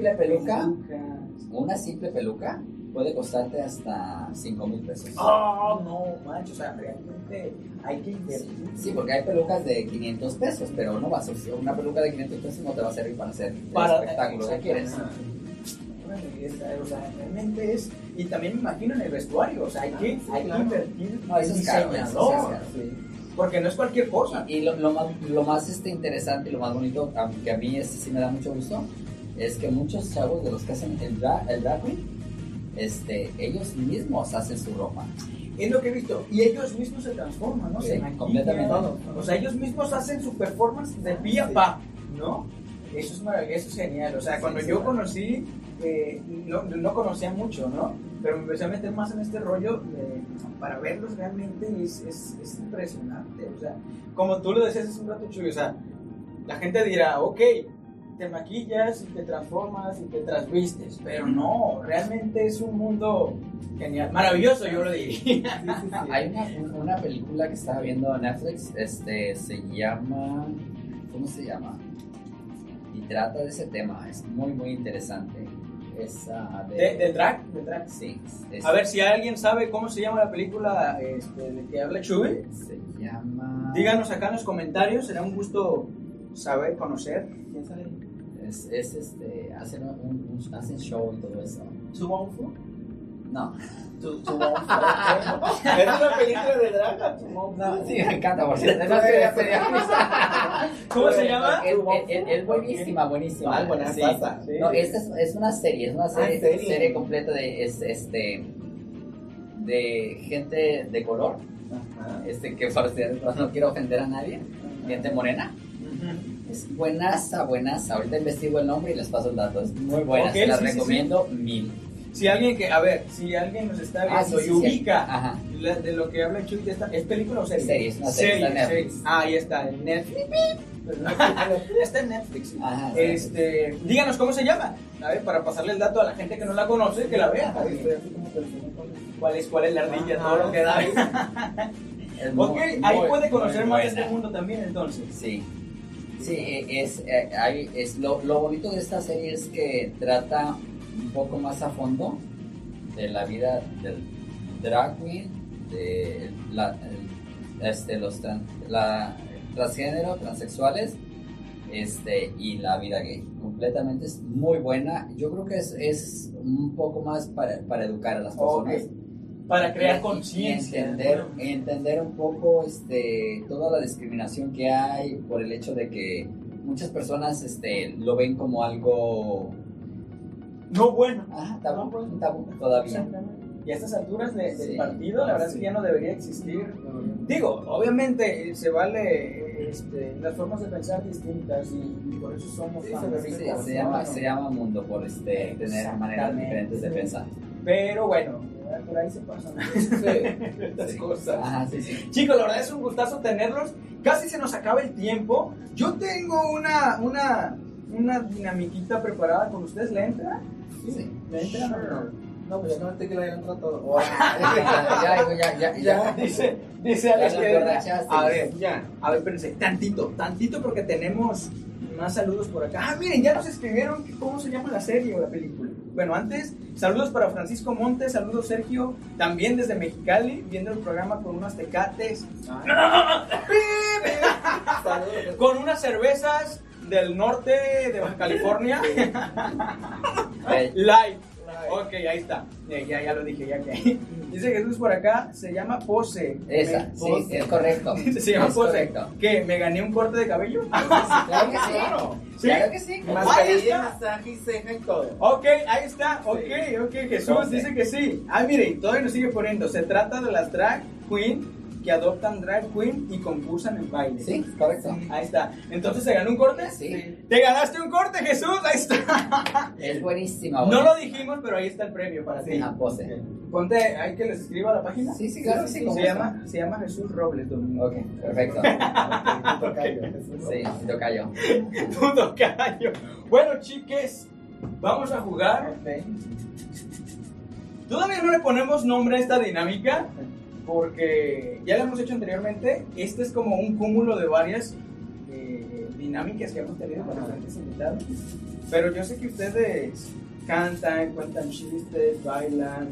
Una simple peluca puede costarte hasta 5,000 pesos. Oh, no, macho, o sea, realmente hay que invertir. Sí, porque hay pelucas de 500 pesos, pero no vas a usar una peluca de 500 pesos no te va a servir para hacer el espectáculo que quieres. o sea, realmente es, y también me imagino en el vestuario, o sea, hay que invertir No, eso en es caro, diseñador, eso es caro. porque no es cualquier cosa. Y lo más interesante y lo más bonito, aunque a mí sí me da mucho gusto, es que muchos chavos de los que hacen el drag queen, ellos mismos hacen su ropa. Es lo que he visto, y ellos mismos se transforman, ¿no? Sí, Se maquillan, completamente. o sea, ellos mismos hacen su performance de pie a pa, ¿no? Eso es maravilloso, eso es genial, o sea, cuando yo conocí, no conocía mucho, ¿no? Pero me empecé a meter más en este rollo para verlos realmente y es impresionante, o sea, como tú lo decías hace un rato, Chuy, o sea, la gente dirá, ok, te maquillas y te transformas y te trasvistes, pero no, realmente es un mundo genial, maravilloso, yo lo diría. Hay una película que estaba viendo en Netflix, se llama, ¿cómo se llama? Y trata de ese tema, es muy muy interesante. ¿Del drag? Sí. A ver, si alguien sabe cómo se llama la película de que habla Chuy, se llama... díganos acá en los comentarios, será un gusto saber, conocer. ¿Quién sale? hacen show y todo eso. ¿Too Long For? No. ¿Too Long For? ¿Es una película de drag? No, sí, me encanta, por cierto. ¿Cómo se llama? Es buenísima, buenísima. Buena Sí. pasa. No, esta es una serie, serie completa de gente de color, que no quiero ofender a nadie, gente morena. Es buenaza. Ahorita investigo el nombre y les paso el dato. Es muy buena, Okay, se la sí, recomiendo mil. Si alguien nos está viendo y ubica Ajá. de lo que habla Chuy, ¿es película o serie? Serie, es una serie, está en Netflix. Ahí está, en Netflix. Está en Netflix. Ajá, díganos cómo se llama, a ver, para pasarle el dato a la gente que no la conoce, que la vea. ¿Cuál es la ardilla? Todo lo que da. Ok, ahí puede conocer más de este mundo también, entonces. Sí, lo bonito de esta serie es que trata un poco más a fondo de la vida del drag queen, de los transgénero, transexuales, y la vida gay. Completamente es muy buena. Yo creo que es un poco más para educar a las personas. Okay. Para crear Y conciencia. entender un poco toda la discriminación que hay por el hecho de que muchas personas lo ven como algo No bueno. tabú todavía. Y a estas alturas del Sí. partido, la verdad es que ya no debería existir. Digo, obviamente se vale las formas de pensar distintas y por eso somos tan Se llama mundo por tener maneras diferentes de pensar. Pero bueno, por ahí se pasan estas cosas. Ajá, sí. Chicos, la verdad es un gustazo tenerlos. Casi se nos acaba el tiempo. Yo tengo una dinamiquita preparada con ustedes. ¿Le entra? Sí. ¿Le entra? No, pues yo no que lo hayan tratado. Ya. Dice Alex Ya que... nos borrachaste. A ver, espérense, tantito porque tenemos más saludos por acá. Miren, ya nos escribieron cómo se llama la serie o la película. Bueno, antes, saludos para Francisco Montes, saludos Sergio, también desde Mexicali, viendo el programa con unos tecates. Con unas cervezas del norte de Baja California. Live. Ok, ahí está. Ya lo dije, ya que. Dice Jesús por acá, se llama Pose. Esa, sí, es correcto. Se llama Es Pose. correcto. ¿Qué? ¿Me gané un corte de cabello? Claro que sí. ¿Sí? Claro que sí. Ahí Mascarilla, está. masaje y ceja y todo. Ok, ahí está. Ok, Jesús dice que sí. Miren, todavía nos sigue poniendo. Se trata de las drag queen que adoptan drag queen y concursan en baile. Sí, correcto. Ahí está. Entonces, ¿se ganó un corte? Sí. ¿Te ganaste un corte, Jesús? Ahí está. Es buenísima. No lo dijimos, pero ahí está el premio para ti. Una pose. Ponte, hay que les escriba a la página. Sí, claro que sí. Se llama Jesús Robles Domingo. Ok, perfecto. Sí, yo callo. Tu tocayo. Bueno, chiques, vamos a jugar. Todavía no le ponemos nombre a esta dinámica porque ya lo hemos hecho anteriormente. Este es como un cúmulo de varias dinámicas que hemos tenido con diferentes invitados. Pero yo sé que ustedes cantan, cuentan chistes, bailan.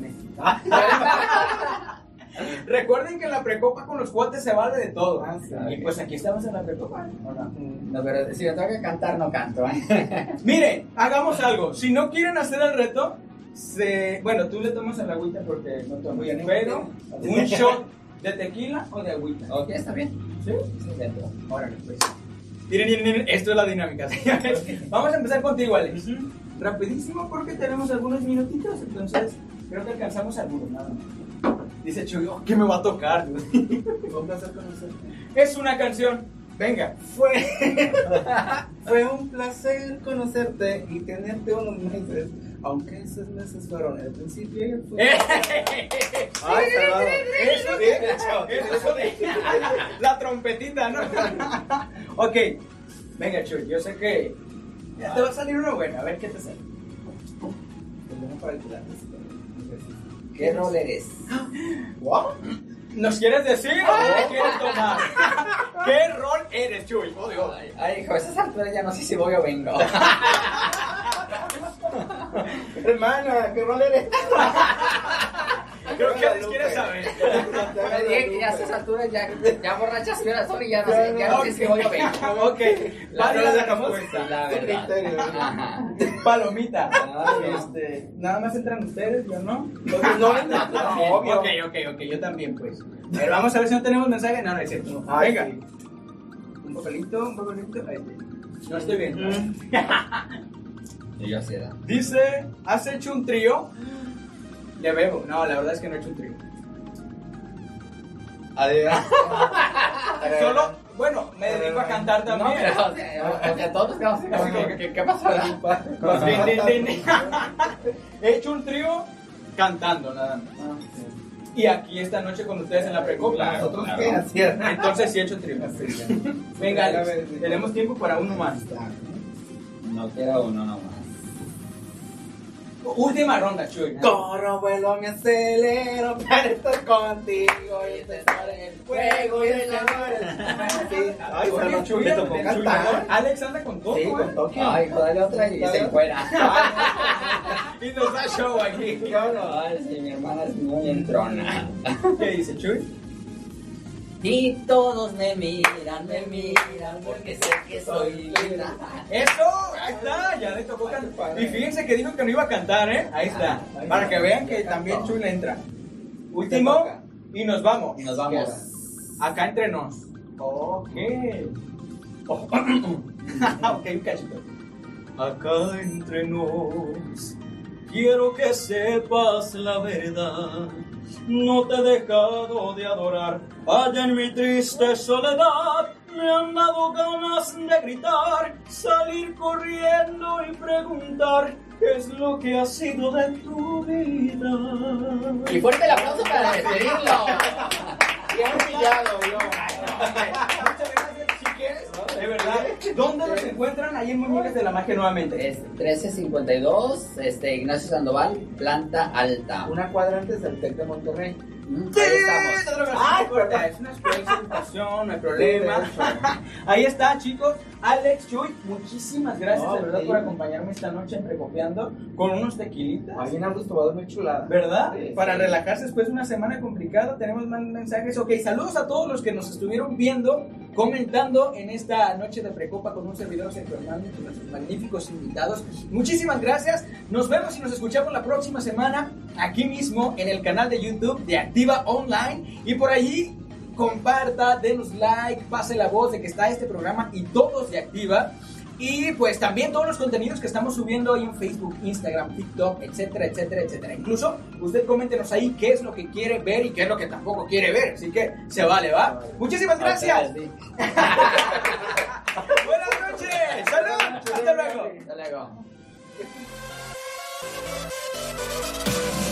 Recuerden que en la precopa con los cuates se vale de todo. Y pues aquí estamos en la precopa. No, pero si me toca cantar, no canto. Miren, hagamos algo. Si no quieren hacer el reto, Bueno, tú le tomas a la agüita porque no tomas. Pero, ¿un shot de tequila o de agüita? Ok, está bien. ¿Sí? Sí, dentro. Órale, pues. Miren, esto es la dinámica, señores. Vamos a empezar contigo, Alex. Rapidísimo porque tenemos algunos minutitos, entonces creo que alcanzamos algunos, nada más. Dice Chuy, oh, ¿qué me va a tocar? Es una canción. Venga. Fue un placer conocerte y tenerte unos meses, aunque esos meses fueron el principio y el fin. Ay, eso la trompetita, ¿no? Ok, venga, Chuy, yo sé que ya te va a salir una buena, a ver qué te sale. ¿Qué rol eres? ¿Nos quieres decir o te quieres tomar? ¿Qué rol eres, Chuy? Oh, Dios. Ay, hijo, a esas alturas ya no sé si voy o vengo. Hermana, ¿qué rol eres? Creo que Alex quiere saber. Me dije que ya a esas alturas ya borrachas que ahora son y ya no sé si voy o vengo. Ok, válida la respuesta. La verdad. Ajá. Palomita. Nada más entran ustedes, yo no. No, Obvio. Ok, yo también, pues. A ver, vamos a ver si no tenemos mensaje. No, no es cierto. No. Ay, Venga. sí. Un papelito. Ahí. No estoy bien. Y yo así era. Dice, ¿has hecho un trío? Le bebo. No, la verdad es que no he hecho un trío. Solo, bueno, me dedico a cantar No, también. pero, o sea, todos nos quedamos así como que, ¿qué pasó? Din. He hecho un trío cantando nada más. Y aquí esta noche con ustedes en la precopa. ¿Nosotros qué hacían? Entonces sí he hecho trío. Venga, Alex, tenemos tiempo para uno más. No quiero uno nomás. Última ronda, Chuy. Corro, vuelo, me acelero para estar contigo y empezar en el fuego y el amor. Ay, Oye, Chuy, me tocó cantar. Alex anda con todo, Sí, con Tokio. Ay, hijo, dale otra y se encuera. Y nos da show aquí. Ay, sí, mi hermana es muy entrona. ¿Qué dice, Chuy? Y todos me miran porque sé que soy linda. Eso, ahí está, ya le tocó cantar. Y fíjense que dijo que no iba a cantar, ¿eh? Ahí está. Para que vean que también Chuy le entra. Último, y nos vamos. Y nos vamos. Acá entre nos. Ok. Oh. Ok, un cachito. Acá entre nos, quiero que sepas la verdad. No te he dejado de adorar. Allá en mi triste soledad me han dado ganas de gritar, salir corriendo y preguntar qué es lo que ha sido de tu vida. Y fuerte el aplauso para despedirlo. Bien humillado, yo. Muchas gracias, si quieres, de verdad. ¿Dónde los encuentran? Ahí en Muñecas de la Magia nuevamente. Es 1352, Ignacio Sandoval, planta alta. Una cuadra antes del TEC de Monterrey. Ahí estamos. Ay, es una escuela de educación, no hay problema. Ahí está, chicos. Alex, Chuy, muchísimas gracias de verdad por acompañarme esta noche en Precopiando con unos tequilitas. Ahí en Augusto va muy chulada. ¿Verdad? Sí, Para sí. relajarse después de una semana complicada, tenemos más mensajes. Ok, saludos a todos los que nos estuvieron viendo, comentando en esta noche de Precopa con un servidor Sergio Hernández, con nuestros magníficos invitados. Muchísimas gracias. Nos vemos y nos escuchamos la próxima semana aquí mismo en el canal de YouTube de Activa Online. Y por allí, comparta, denos like, pase la voz de que está este programa y todos de Activa. Y pues también todos los contenidos que estamos subiendo ahí en Facebook, Instagram, TikTok, etcétera, etcétera, etcétera. Incluso usted coméntenos ahí qué es lo que quiere ver y qué es lo que tampoco quiere ver. Así que se vale, ¿va? Muchísimas gracias. Sí. Buenas noches. Salud. Hasta luego. Hasta luego.